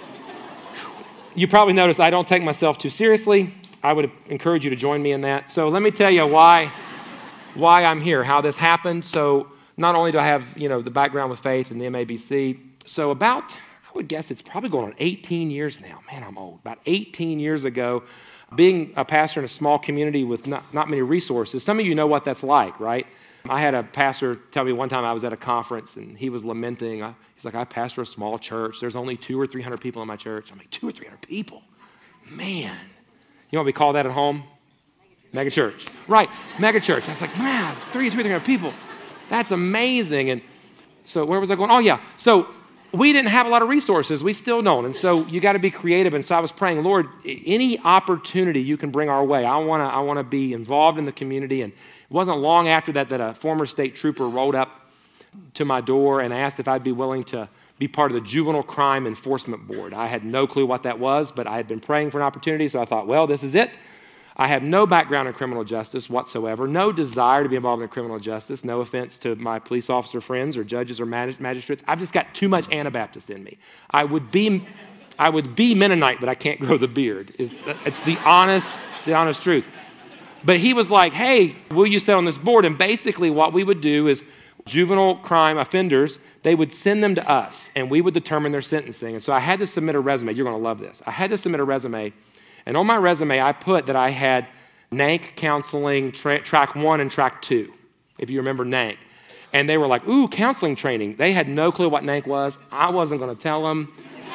S1: You probably noticed I don't take myself too seriously. I would encourage you to join me in that. So let me tell you why, why I'm here, how this happened. So not only do I have, you know, the background with Faith and the M A B C, so about, I would guess it's probably going on eighteen years now. Man, I'm old. About eighteen years ago, being a pastor in a small community with not, not many resources, some of you know what that's like, right? I had a pastor tell me one time I was at a conference and he was lamenting. He's like, I pastor a small church. There's only two or three hundred people in my church. I'm like, two or three hundred people? Man. You know what we call that at home? Mega church. Right, mega church. I was like, man, three, two or three hundred people. That's amazing. And so where was I going? Oh, yeah. So we didn't have a lot of resources. We still don't. And so you got to be creative. And so I was praying, Lord, any opportunity you can bring our way. I want to I want to be involved in the community. And it wasn't long after that that a former state trooper rolled up to my door and asked if I'd be willing to be part of the Juvenile Crime Enforcement Board. I had no clue what that was, but I had been praying for an opportunity. So I thought, well, this is it. I have no background in criminal justice whatsoever, no desire to be involved in criminal justice, no offense to my police officer friends or judges or magistrates. I've just got too much Anabaptist in me. I would be, I would be Mennonite, but I can't grow the beard. It's, it's the honest, the honest truth. But he was like, hey, will you sit on this board? And basically what we would do is juvenile crime offenders, they would send them to us, and we would determine their sentencing. And so I had to submit a resume. You're going to love this. I had to submit a resume. And on my resume, I put that I had N A N C counseling tra- track one and track two, if you remember N A N C. And they were like, ooh, counseling training. They had no clue what N A N C was. I wasn't going to tell them.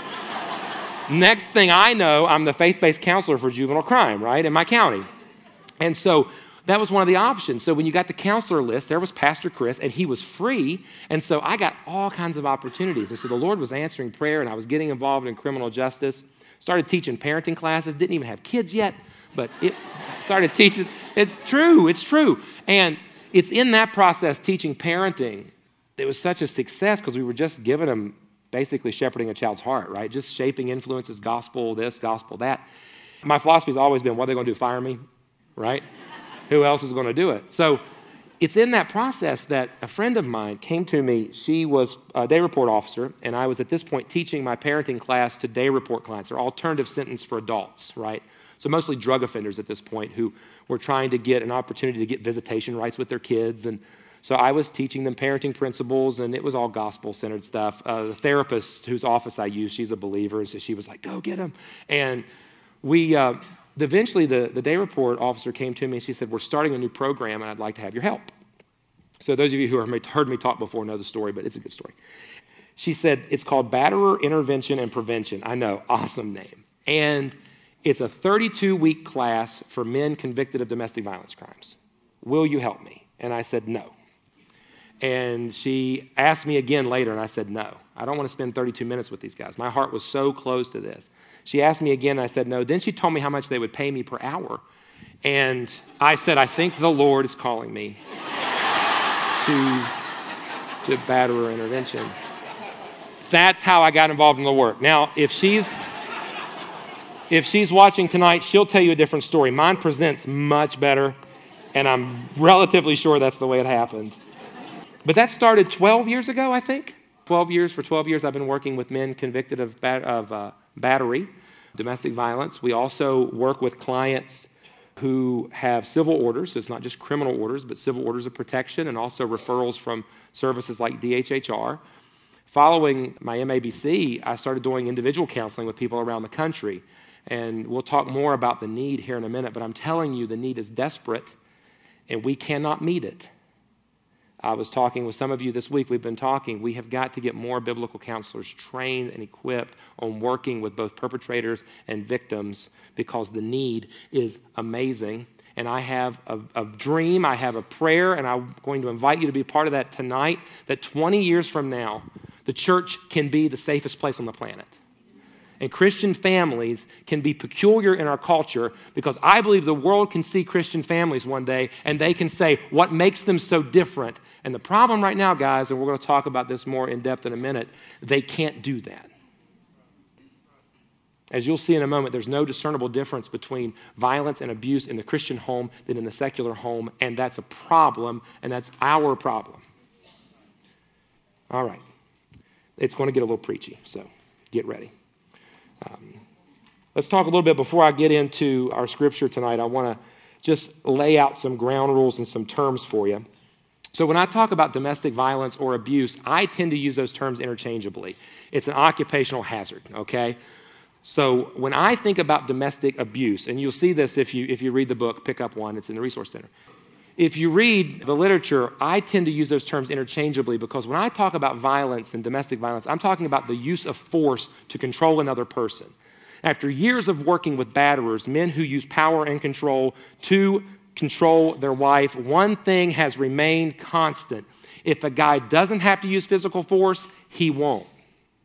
S1: Next thing I know, I'm the faith-based counselor for juvenile crime, right, in my county. And so that was one of the options. So when you got the counselor list, there was Pastor Chris, and he was free. And so I got all kinds of opportunities. And so the Lord was answering prayer, and I was getting involved in criminal justice. Started teaching parenting classes, didn't even have kids yet, but it started teaching. It's true, it's true. And it's in that process, teaching parenting, it was such a success because we were just giving them basically shepherding a child's heart, right? Just shaping influences, gospel this, gospel that. My philosophy has always been, what are they going to do, fire me, right? Who else is going to do it? So it's in that process that a friend of mine came to me. She was a day report officer, and I was at this point teaching my parenting class to day report clients, or alternative sentence for adults, right? So mostly drug offenders at this point who were trying to get an opportunity to get visitation rights with their kids. And so I was teaching them parenting principles, and it was all gospel-centered stuff. Uh, the therapist whose office I use, she's a believer, and so she was like, go get him. And we... Uh, Eventually, the, the day report officer came to me and she said, we're starting a new program and I'd like to have your help. So those of you who have heard me talk before know the story, but it's a good story. She said, it's called Batterer Intervention and Prevention. I know, awesome name. And it's a thirty-two week class for men convicted of domestic violence crimes. Will you help me? And I said, no. And she asked me again later, and I said, no. I don't want to spend thirty-two minutes with these guys. My heart was so close to this. She asked me again, and I said, no. Then she told me how much they would pay me per hour. And I said, I think the Lord is calling me to, to Batterer Intervention. That's how I got involved in the work. Now, if she's, if she's watching tonight, she'll tell you a different story. Mine presents much better, and I'm relatively sure that's the way it happened. But that started twelve years ago, I think. twelve years, for twelve years, I've been working with men convicted of, bat, of uh, battery, domestic violence. We also work with clients who have civil orders. So it's not just criminal orders, but civil orders of protection, and also referrals from services like D H H R. Following my M A B C, I started doing individual counseling with people around the country. And we'll talk more about the need here in a minute, but I'm telling you the need is desperate, and we cannot meet it. I was talking with some of you this week. We've been talking. We have got to get more biblical counselors trained and equipped on working with both perpetrators and victims because the need is amazing. And I have a, a dream, I have a prayer, and I'm going to invite you to be part of that tonight, that twenty years from now, the church can be the safest place on the planet. And Christian families can be peculiar in our culture because I believe the world can see Christian families one day and they can say what makes them so different. And the problem right now, guys, and we're going to talk about this more in depth in a minute, they can't do that. As you'll see in a moment, there's no discernible difference between violence and abuse in the Christian home than in the secular home, and that's a problem, and that's our problem. All right. It's going to get a little preachy, so get ready. Um, let's talk a little bit before I get into our scripture tonight. I want to just lay out some ground rules and some terms for you. So when I talk about domestic violence or abuse, I tend to use those terms interchangeably. It's an occupational hazard, okay? So when I think about domestic abuse, and you'll see this if you if you read the book, pick up one, it's in the Resource Center. If you read the literature, I tend to use those terms interchangeably because when I talk about violence and domestic violence, I'm talking about the use of force to control another person. After years of working with batterers, men who use power and control to control their wife, one thing has remained constant. If a guy doesn't have to use physical force, he won't.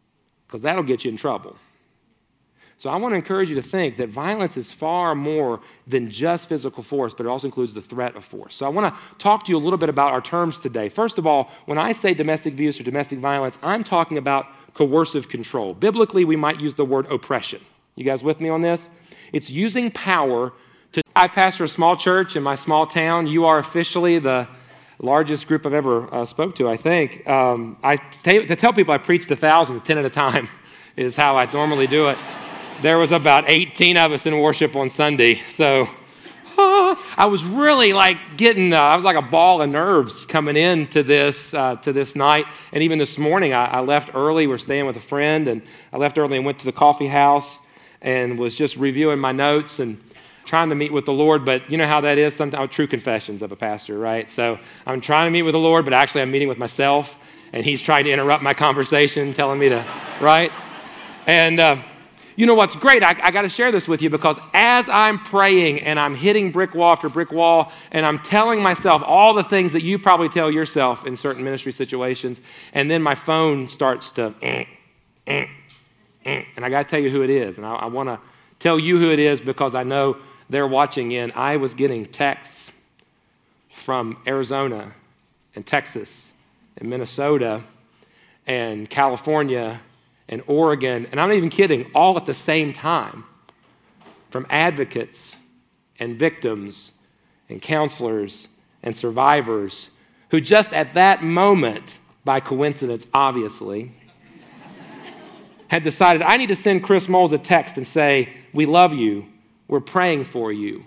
S1: because that'll get you in trouble. So I want to encourage you to think that violence is far more than just physical force, but it also includes the threat of force. So I want to talk to you a little bit about our terms today. First of all, when I say domestic abuse or domestic violence, I'm talking about coercive control. Biblically, we might use the word oppression. You guys with me on this? It's using power to... I pastor a small church in my small town. You are officially the largest group I've ever uh, spoke to, I think. Um, I t- to tell people I preach to thousands, ten at a time, is how I normally do it. There was about eighteen of us in worship on Sunday, so uh, I was really like getting, uh, I was like a ball of nerves coming into this uh, to this night, and even this morning I, I left early. We're staying with a friend, and I left early and went to the coffee house and was just reviewing my notes and trying to meet with the Lord, but you know how that is sometimes, true confessions of a pastor, right? So I'm trying to meet with the Lord, but actually I'm meeting with myself, and he's trying to interrupt my conversation, telling me to, right? And... Uh, You know what's great? I, I got to share this with you because as I'm praying and I'm hitting brick wall after brick wall and I'm telling myself all the things that you probably tell yourself in certain ministry situations, and then my phone starts to, eh, eh, eh, and I got to tell you who it is. And I, I want to tell you who it is because I know they're watching in. I was getting texts from Arizona and Texas and Minnesota and California and Oregon, and I'm not even kidding, all at the same time, from advocates and victims and counselors and survivors who just at that moment, by coincidence, obviously, had decided, I need to send Chris Moles a text and say, we love you, we're praying for you.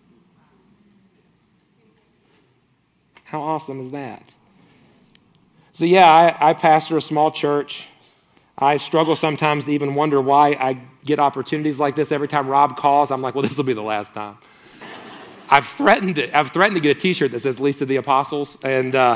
S1: How awesome is that? So yeah, I, I pastor a small church. I struggle sometimes to even wonder why I get opportunities like this. Every time Rob calls, I'm like, well, this will be the last time. I've threatened it. I've threatened to get a T-shirt that says Least of the Apostles. And uh,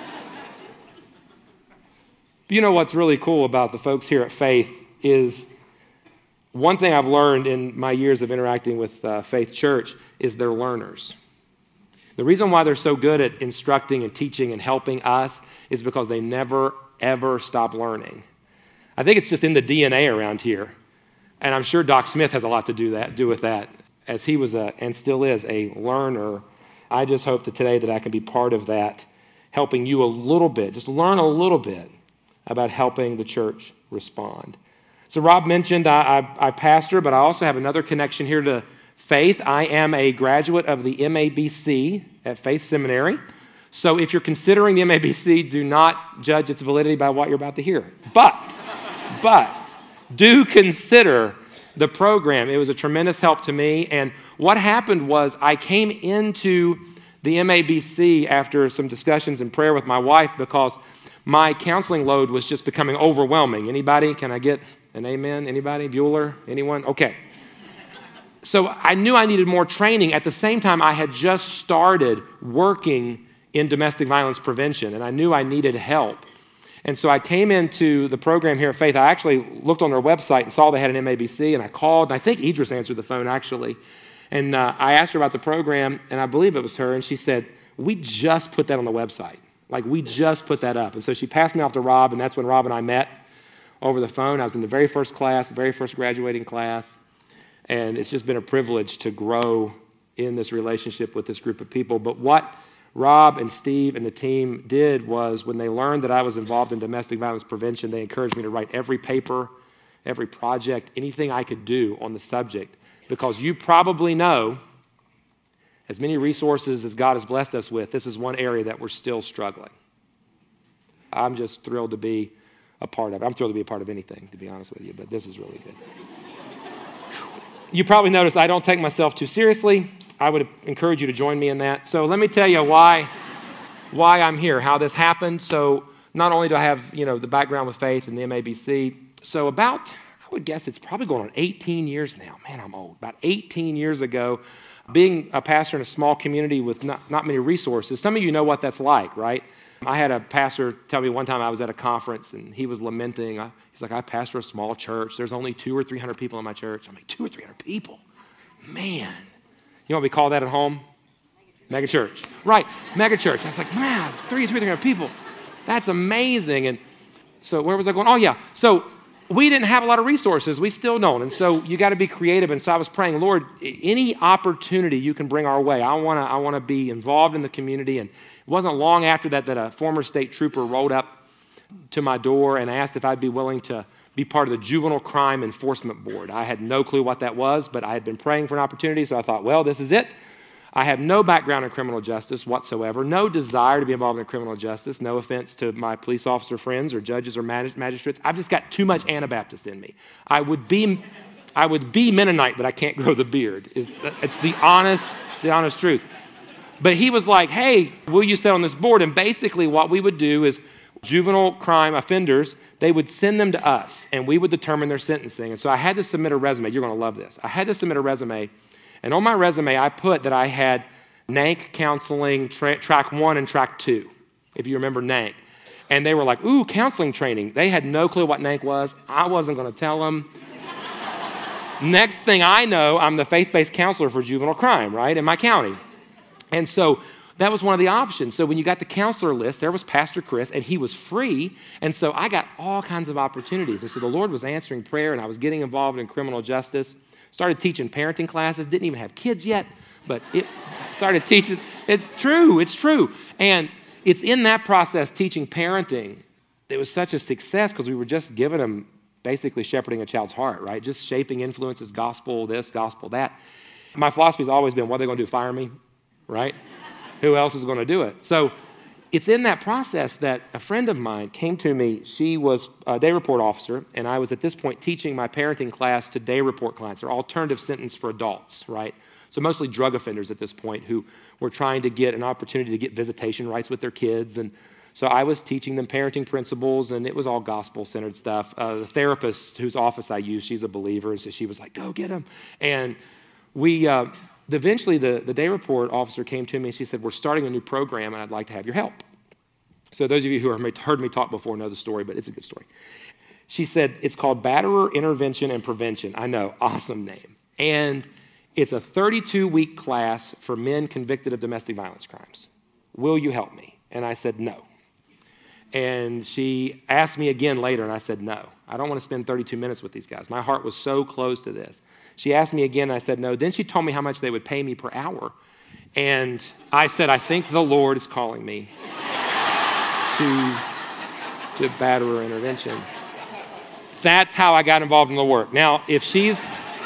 S1: you know what's really cool about the folks here at Faith is one thing I've learned in my years of interacting with uh, Faith Church is they're learners. The reason why they're so good at instructing and teaching and helping us is because they never, ever stop learning. I think it's just in the D N A around here. And I'm sure Doc Smith has a lot to do that, do with that, as he was a, and still is, a learner. I just hope that today that I can be part of that, helping you a little bit, just learn a little bit about helping the church respond. So Rob mentioned I, I, I pastor, but I also have another connection here to Faith. I am a graduate of the M A B C at Faith Seminary. So if you're considering the M A B C, do not judge its validity by what you're about to hear. But... But do consider the program. It was a tremendous help to me. And what happened was I came into the M A B C after some discussions and prayer with my wife because my counseling load was just becoming overwhelming. Anybody? Can I get an amen? Anybody? Bueller? Anyone? Okay. So I knew I needed more training. At the same time, I had just started working in domestic violence prevention, and I knew I needed help. And so I came into the program here at Faith. I actually looked on their website and saw they had an M A B C, and I called, and I think Idris answered the phone, actually. And uh, I asked her about the program, and I believe it was her, and she said, we just put that on the website. Like, we just put that up. And so she passed me off to Rob, and that's when Rob and I met over the phone. I was in the very first class, the very first graduating class, and it's just been a privilege to grow in this relationship with this group of people. But what Rob and Steve and the team did was when they learned that I was involved in domestic violence prevention, they encouraged me to write every paper, every project, anything I could do on the subject. Because you probably know, as many resources as God has blessed us with, this is one area that we're still struggling. I'm just thrilled to be a part of it. I'm thrilled to be a part of anything, to be honest with you, but this is really good. You probably noticed I don't take myself too seriously. I would encourage you to join me in that. So let me tell you why, why I'm here, how this happened. So not only do I have, you know, the background with Faith and the M A B C, so about, I would guess it's probably going on eighteen years now. Man, I'm old. About eighteen years ago, being a pastor in a small community with not, not many resources, some of you know what that's like, right? I had a pastor tell me one time I was at a conference and he was lamenting. He's like, I pastor a small church. There's only two or three hundred people in my church. I'm like, two or three hundred people? Man. You know what we call that at home? Mega church. Right, mega church. I was like, man, three, three, three hundred people. That's amazing. And so where was I going? Oh, yeah. So we didn't have a lot of resources. We still don't. And so you got to be creative. And so I was praying, Lord, any opportunity you can bring our way, I want to I want to be involved in the community. And it wasn't long after that that a former state trooper rolled up to my door and asked if I'd be willing to be part of the Juvenile Crime Enforcement Board. I had no clue what that was, but I had been praying for an opportunity, so I thought, well, this is it. I have no background in criminal justice whatsoever, no desire to be involved in criminal justice, no offense to my police officer friends or judges or magistrates. I've just got too much Anabaptist in me. I would be, I would be Mennonite, but I can't grow the beard. It's, it's the honest, the honest truth. But he was like, hey, will you sit on this board? And basically what we would do is juvenile crime offenders, they would send them to us, and we would determine their sentencing. And so I had to submit a resume. You're going to love this. I had to submit a resume, and on my resume, I put that I had N A N C counseling tra- track one and track two, if you remember N A N C. And they were like, ooh, counseling training. They had no clue what N A N C was. I wasn't going to tell them. Next thing I know, I'm the faith-based counselor for juvenile crime, right, in my county. And so that was one of the options. So when you got the counselor list, there was Pastor Chris, and he was free. And so I got all kinds of opportunities. And so the Lord was answering prayer, and I was getting involved in criminal justice. Started teaching parenting classes. Didn't even have kids yet, but it started teaching. It's true. It's true. And it's in that process, teaching parenting, it was such a success because we were just giving them basically shepherding a child's heart, right? Just shaping influences, gospel this, gospel that. My philosophy has always been, what are they going to do, fire me, right? Who else is going to do it? So it's in that process that a friend of mine came to me. She was a day report officer, and I was at this point teaching my parenting class to day report clients, or alternative sentence for adults, right? So mostly drug offenders at this point who were trying to get an opportunity to get visitation rights with their kids. And so I was teaching them parenting principles, and it was all gospel-centered stuff. Uh, the therapist whose office I use, she's a believer, and so she was like, go get him. And we... Uh, Eventually, the, the day report officer came to me and she said, we're starting a new program and I'd like to have your help. So those of you who have heard me talk before know the story, but it's a good story. She said, it's called Batterer Intervention and Prevention. I know, awesome name. And it's a thirty-two week class for men convicted of domestic violence crimes. Will you help me? And I said, no. And she asked me again later, and I said, no. I don't want to spend thirty-two minutes with these guys. My heart was so close to this. She asked me again, and I said, no. Then she told me how much they would pay me per hour. And I said, I think the Lord is calling me to, to Batterer Intervention. That's how I got involved in the work. Now, if she's,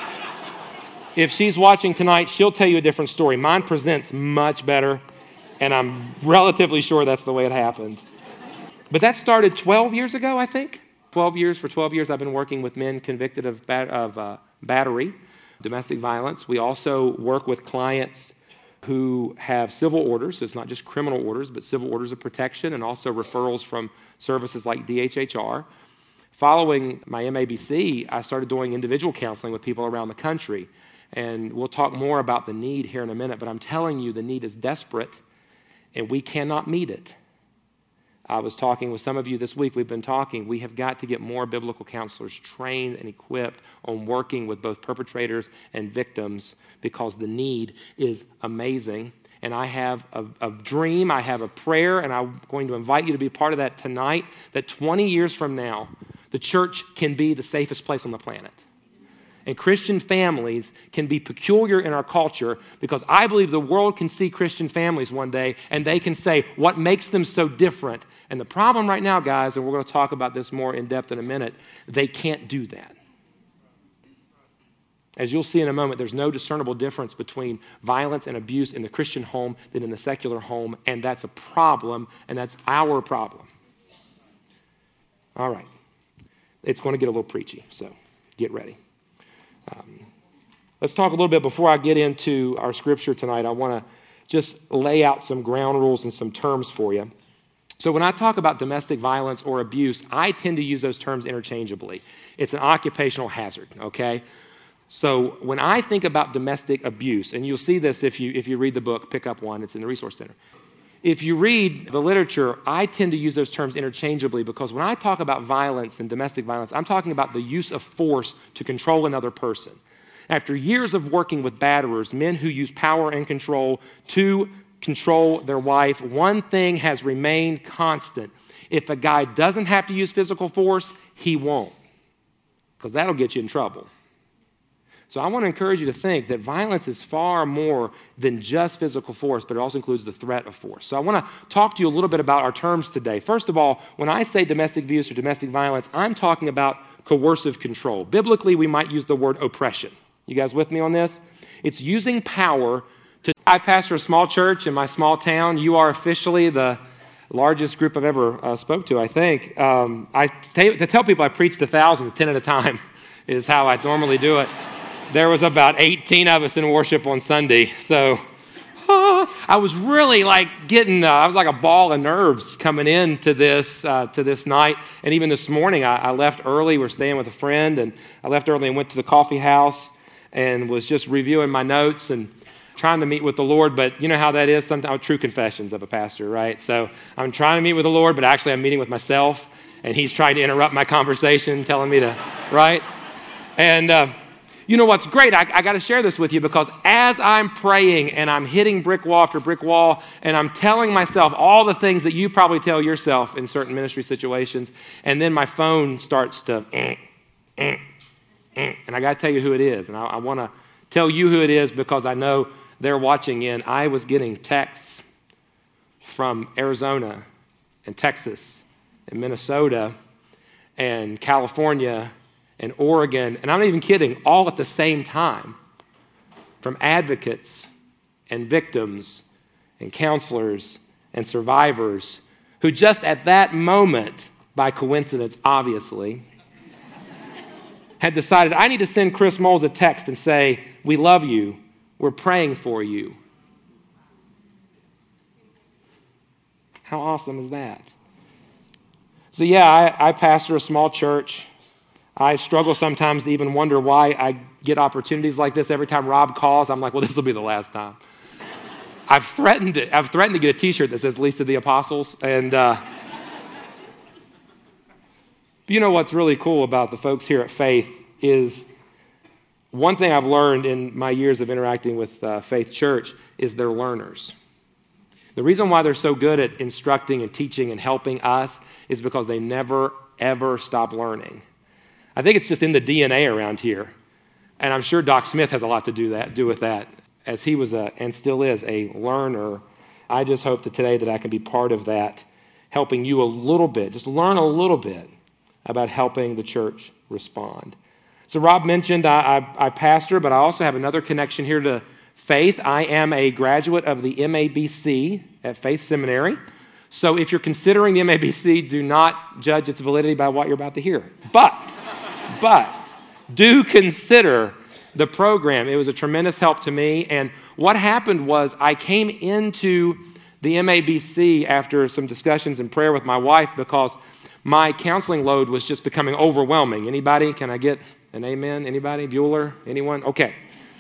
S1: if she's watching tonight, she'll tell you a different story. Mine presents much better, and I'm relatively sure that's the way it happened. But that started twelve years ago, I think. twelve years, for twelve years, I've been working with men convicted of, bat, of uh, battery, domestic violence. We also work with clients who have civil orders. So it's not just criminal orders, but civil orders of protection, and also referrals from services like D H H R. Following my M A B C, I started doing individual counseling with people around the country. And we'll talk more about the need here in a minute, but I'm telling you the need is desperate, and we cannot meet it. I was talking with some of you this week. We've been talking. We have got to get more biblical counselors trained and equipped on working with both perpetrators and victims, because the need is amazing. And I have a, a dream, I have a prayer, and I'm going to invite you to be part of that tonight, that twenty years from now, the church can be the safest place on the planet. And Christian families can be peculiar in our culture, because I believe the world can see Christian families one day and they can say, what makes them so different? And the problem right now, guys, and we're going to talk about this more in depth in a minute, they can't do that. As you'll see in a moment, there's no discernible difference between violence and abuse in the Christian home than in the secular home, and that's a problem, and that's our problem. All right. It's going to get a little preachy, so get ready. Um, let's talk a little bit before I get into our scripture tonight. I want to just lay out some ground rules and some terms for you. So when I talk about domestic violence or abuse, I tend to use those terms interchangeably. It's an occupational hazard, okay? So when I think about domestic abuse, and you'll see this if you if you read the book, pick up one, it's in the Resource Center. If you read the literature, I tend to use those terms interchangeably, because when I talk about violence and domestic violence, I'm talking about the use of force to control another person. After years of working with batterers, men who use power and control to control their wife, one thing has remained constant. If a guy doesn't have to use physical force, he won't. because that'll get you in trouble. So I want to encourage you to think that violence is far more than just physical force, but it also includes the threat of force. So I want to talk to you a little bit about our terms today. First of all, when I say domestic abuse or domestic violence, I'm talking about coercive control. Biblically, we might use the word oppression. You guys with me on this? It's using power to... I pastor a small church in my small town. You are officially the largest group I've ever uh, spoke to, I think. Um, I t- to tell people I preach to thousands, ten at a time, is how I normally do it. There was about eighteen of us in worship on Sunday, so uh, I was really like getting, uh, I was like a ball of nerves coming into this uh, to this night, and even this morning I, I left early. We're staying with a friend, and I left early and went to the coffee house and was just reviewing my notes and trying to meet with the Lord, but you know how that is sometimes, true confessions of a pastor, right? So I'm trying to meet with the Lord, but actually I'm meeting with myself, and he's trying to interrupt my conversation, telling me to, right? And uh, you know what's great? I, I got to share this with you because as I'm praying and I'm hitting brick wall after brick wall and I'm telling myself all the things that you probably tell yourself in certain ministry situations, and then my phone starts to, eh, eh, eh, and I got to tell you who it is. And I, I want to tell you who it is because I know they're watching in. I was getting texts from Arizona and Texas and Minnesota and California and Oregon, and I'm not even kidding, all at the same time, from advocates and victims and counselors and survivors who just at that moment, by coincidence, obviously, had decided, I need to send Chris Moles a text and say, we love you, we're praying for you. How awesome is that? So yeah, I, I pastor a small church. I struggle sometimes to even wonder why I get opportunities like this. Every time Rob calls, I'm like, well, this will be the last time. I've threatened it. I've threatened to get a T-shirt that says Least of the Apostles. And uh, you know what's really cool about the folks here at Faith is one thing I've learned in my years of interacting with uh, Faith Church is they're learners. The reason why they're so good at instructing and teaching and helping us is because they never, ever stop learning. I think it's just in the D N A around here. And I'm sure Doc Smith has a lot to do that, do with that, as he was a, and still is, a learner. I just hope that today that I can be part of that, helping you a little bit, just learn a little bit about helping the church respond. So Rob mentioned I, I, I pastor, but I also have another connection here to Faith. I am a graduate of the M A B C at Faith Seminary. So if you're considering the M A B C, do not judge its validity by what you're about to hear. But... But do consider the program. It was a tremendous help to me. And what happened was I came into the M A B C after some discussions and prayer with my wife because my counseling load was just becoming overwhelming. Anybody? Can I get an amen? Anybody? Bueller? Anyone? Okay.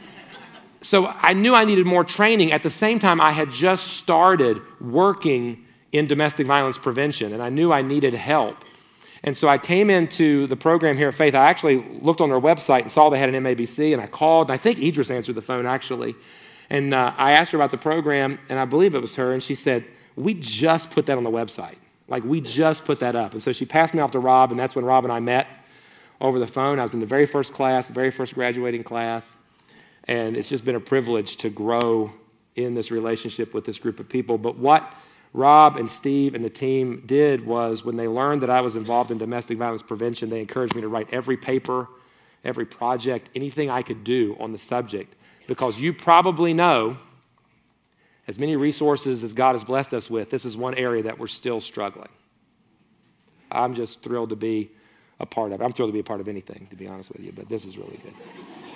S1: So I knew I needed more training. At the same time, I had just started working in domestic violence prevention, and I knew I needed help. And so I came into the program here at Faith. I actually looked on their website and saw they had an M A B C, and I called. And I think Idris answered the phone, actually. And uh, I asked her about the program, and I believe it was her, and she said, we just put that on the website. Like, we just put that up. And so she passed me off to Rob, and that's when Rob and I met over the phone. I was in the very first class, the very first graduating class, and it's just been a privilege to grow in this relationship with this group of people. But what Rob and Steve and the team did was when they learned that I was involved in domestic violence prevention, they encouraged me to write every paper, every project, anything I could do on the subject. Because you probably know, as many resources as God has blessed us with, this is one area that we're still struggling. I'm just thrilled to be a part of it. I'm thrilled to be a part of anything, to be honest with you, but this is really good.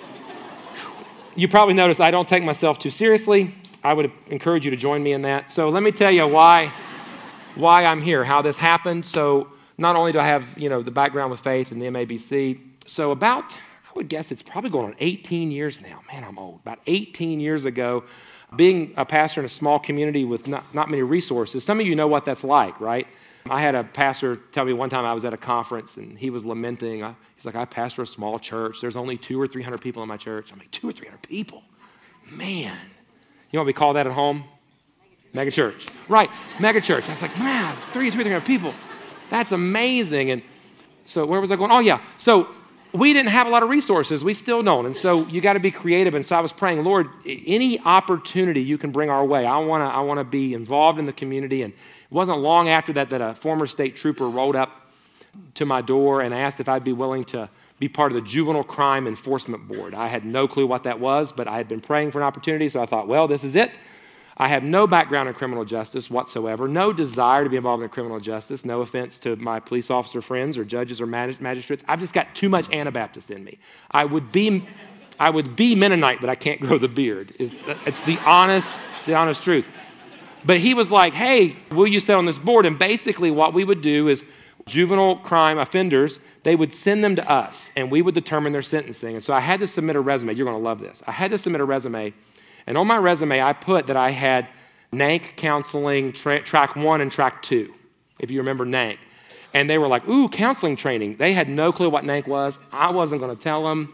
S1: You probably noticed I don't take myself too seriously. I would encourage you to join me in that. So let me tell you why, why I'm here, how this happened. So not only do I have, you know, the background with Faith and the M A B C, so about, I would guess it's probably going on eighteen years now. Man, I'm old. About eighteen years ago, being a pastor in a small community with not, not many resources, some of you know what that's like, right? I had a pastor tell me one time I was at a conference and he was lamenting. He's like, I pastor a small church. There's only two or three hundred people in my church. I'm like, two or three hundred people? Man. You know what we call that at home? Mega church. Right, mega church. I was like, man, three, two or three hundred people. That's amazing. And so where was I going? Oh, yeah. So we didn't have a lot of resources. We still don't. And so you got to be creative. And so I was praying, Lord, any opportunity you can bring our way. I want to I want to be involved in the community. And it wasn't long after that that a former state trooper rolled up to my door and asked if I'd be willing to be part of the Juvenile Crime Enforcement Board. I had no clue what that was, but I had been praying for an opportunity, so I thought, well, this is it. I have no background in criminal justice whatsoever, no desire to be involved in criminal justice, no offense to my police officer friends or judges or magistrates. I've just got too much Anabaptist in me. I would be, I would be Mennonite, but I can't grow the beard. It's, it's the honest, the honest truth. But he was like, hey, will you sit on this board? And basically what we would do is juvenile crime offenders, they would send them to us, and we would determine their sentencing. And so I had to submit a resume. You're going to love this. I had to submit a resume, and on my resume, I put that I had N A N C counseling tra- track one and track two, if you remember N A N C. And they were like, ooh, counseling training. They had no clue what N A N C was. I wasn't going to tell them.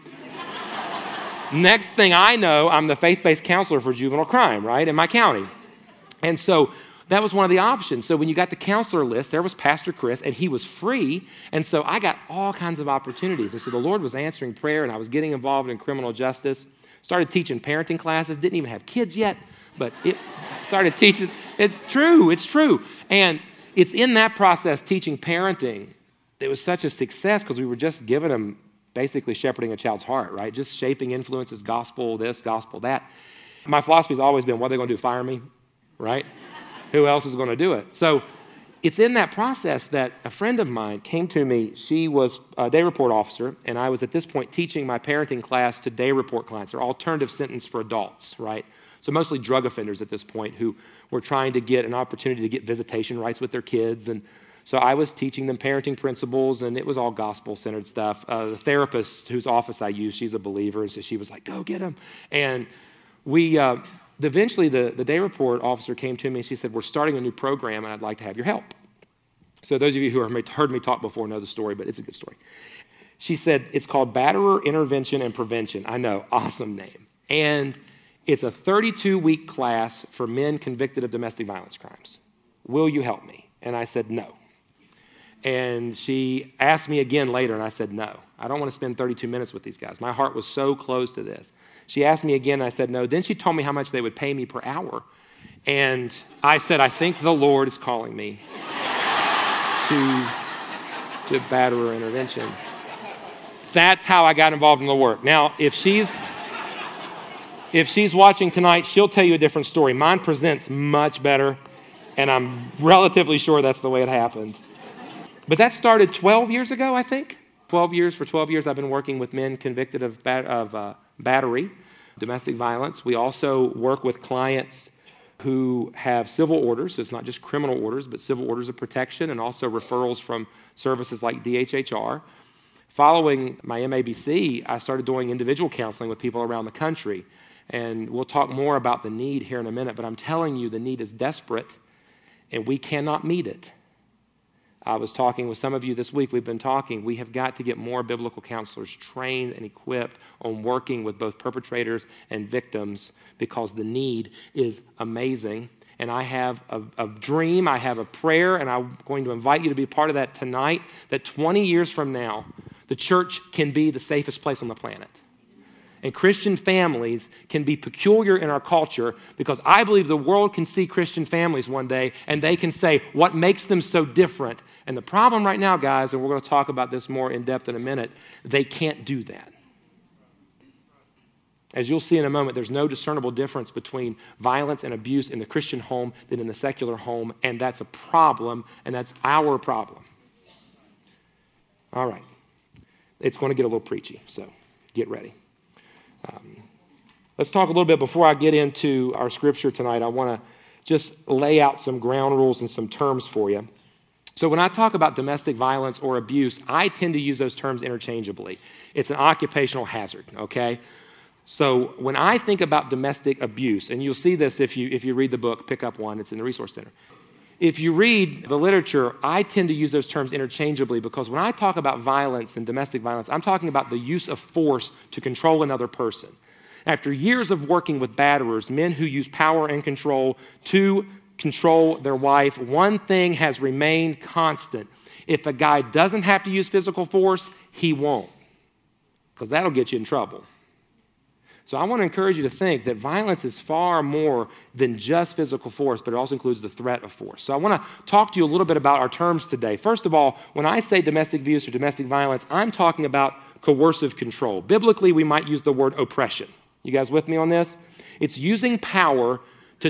S1: Next thing I know, I'm the faith-based counselor for juvenile crime, right, in my county. And so that was one of the options. So when you got the counselor list, there was Pastor Chris, and he was free. And so I got all kinds of opportunities. And so the Lord was answering prayer, and I was getting involved in criminal justice. Started teaching parenting classes. Didn't even have kids yet, but it started teaching. It's true. It's true. And it's in that process, teaching parenting, it was such a success because we were just giving them basically shepherding a child's heart, right? Just shaping influences, gospel this, gospel that. My philosophy has always been, what are they going to do, fire me, right? Who else is going to do it? So it's in that process that a friend of mine came to me. She was a day report officer, and I was at this point teaching my parenting class to day report clients, or alternative sentence for adults, right? So mostly drug offenders at this point who were trying to get an opportunity to get visitation rights with their kids. And so I was teaching them parenting principles, and it was all gospel-centered stuff. Uh, the therapist whose office I use, she's a believer, and so she was like, go get him. And we... Uh, Eventually, the, the day report officer came to me and she said, we're starting a new program and I'd like to have your help. So those of you who have heard me talk before know the story, but it's a good story. She said, it's called Batterer Intervention and Prevention. I know, awesome name. And it's a thirty-two week class for men convicted of domestic violence crimes. Will you help me? And I said, no. And she asked me again later, and I said, no. I don't want to spend thirty-two minutes with these guys. My heart was so close to this. She asked me again, and I said, no. Then she told me how much they would pay me per hour. And I said, I think the Lord is calling me to, to Batterer Intervention. That's how I got involved in the work. Now, if she's, if she's watching tonight, she'll tell you a different story. Mine presents much better, and I'm relatively sure that's the way it happened. But that started twelve years ago, I think. twelve years, for twelve years, I've been working with men convicted of, bat, of uh, battery, domestic violence. We also work with clients who have civil orders. So it's not just criminal orders, but civil orders of protection, and also referrals from services like D H H R. Following my M A B C, I started doing individual counseling with people around the country. And we'll talk more about the need here in a minute, but I'm telling you, the need is desperate, and we cannot meet it. I was talking with some of you this week. We've been talking. We have got to get more biblical counselors trained and equipped on working with both perpetrators and victims, because the need is amazing. And I have a, a dream, I have a prayer, and I'm going to invite you to be a part of that tonight, that twenty years from now, the church can be the safest place on the planet. And Christian families can be peculiar in our culture, because I believe the world can see Christian families one day and they can say, what makes them so different? And the problem right now, guys, and we're going to talk about this more in depth in a minute, they can't do that. As you'll see in a moment, there's no discernible difference between violence and abuse in the Christian home than in the secular home, and that's a problem, and that's our problem. All right. It's going to get a little preachy, so get ready. Um, let's talk a little bit before I get into our scripture tonight. I want to just lay out some ground rules and some terms for you. So when I talk about domestic violence or abuse, I tend to use those terms interchangeably. It's an occupational hazard, okay? So when I think about domestic abuse, and you'll see this if you if you read the book, pick up one, it's in the Resource Center. If you read the literature, I tend to use those terms interchangeably, because when I talk about violence and domestic violence, I'm talking about the use of force to control another person. After years of working with batterers, men who use power and control to control their wife, one thing has remained constant. If a guy doesn't have to use physical force, he won't. because that'll get you in trouble. So I want to encourage you to think that violence is far more than just physical force, but it also includes the threat of force. So I want to talk to you a little bit about our terms today. First of all, when I say domestic abuse or domestic violence, I'm talking about coercive control. Biblically, we might use the word oppression. You guys with me on this? It's using power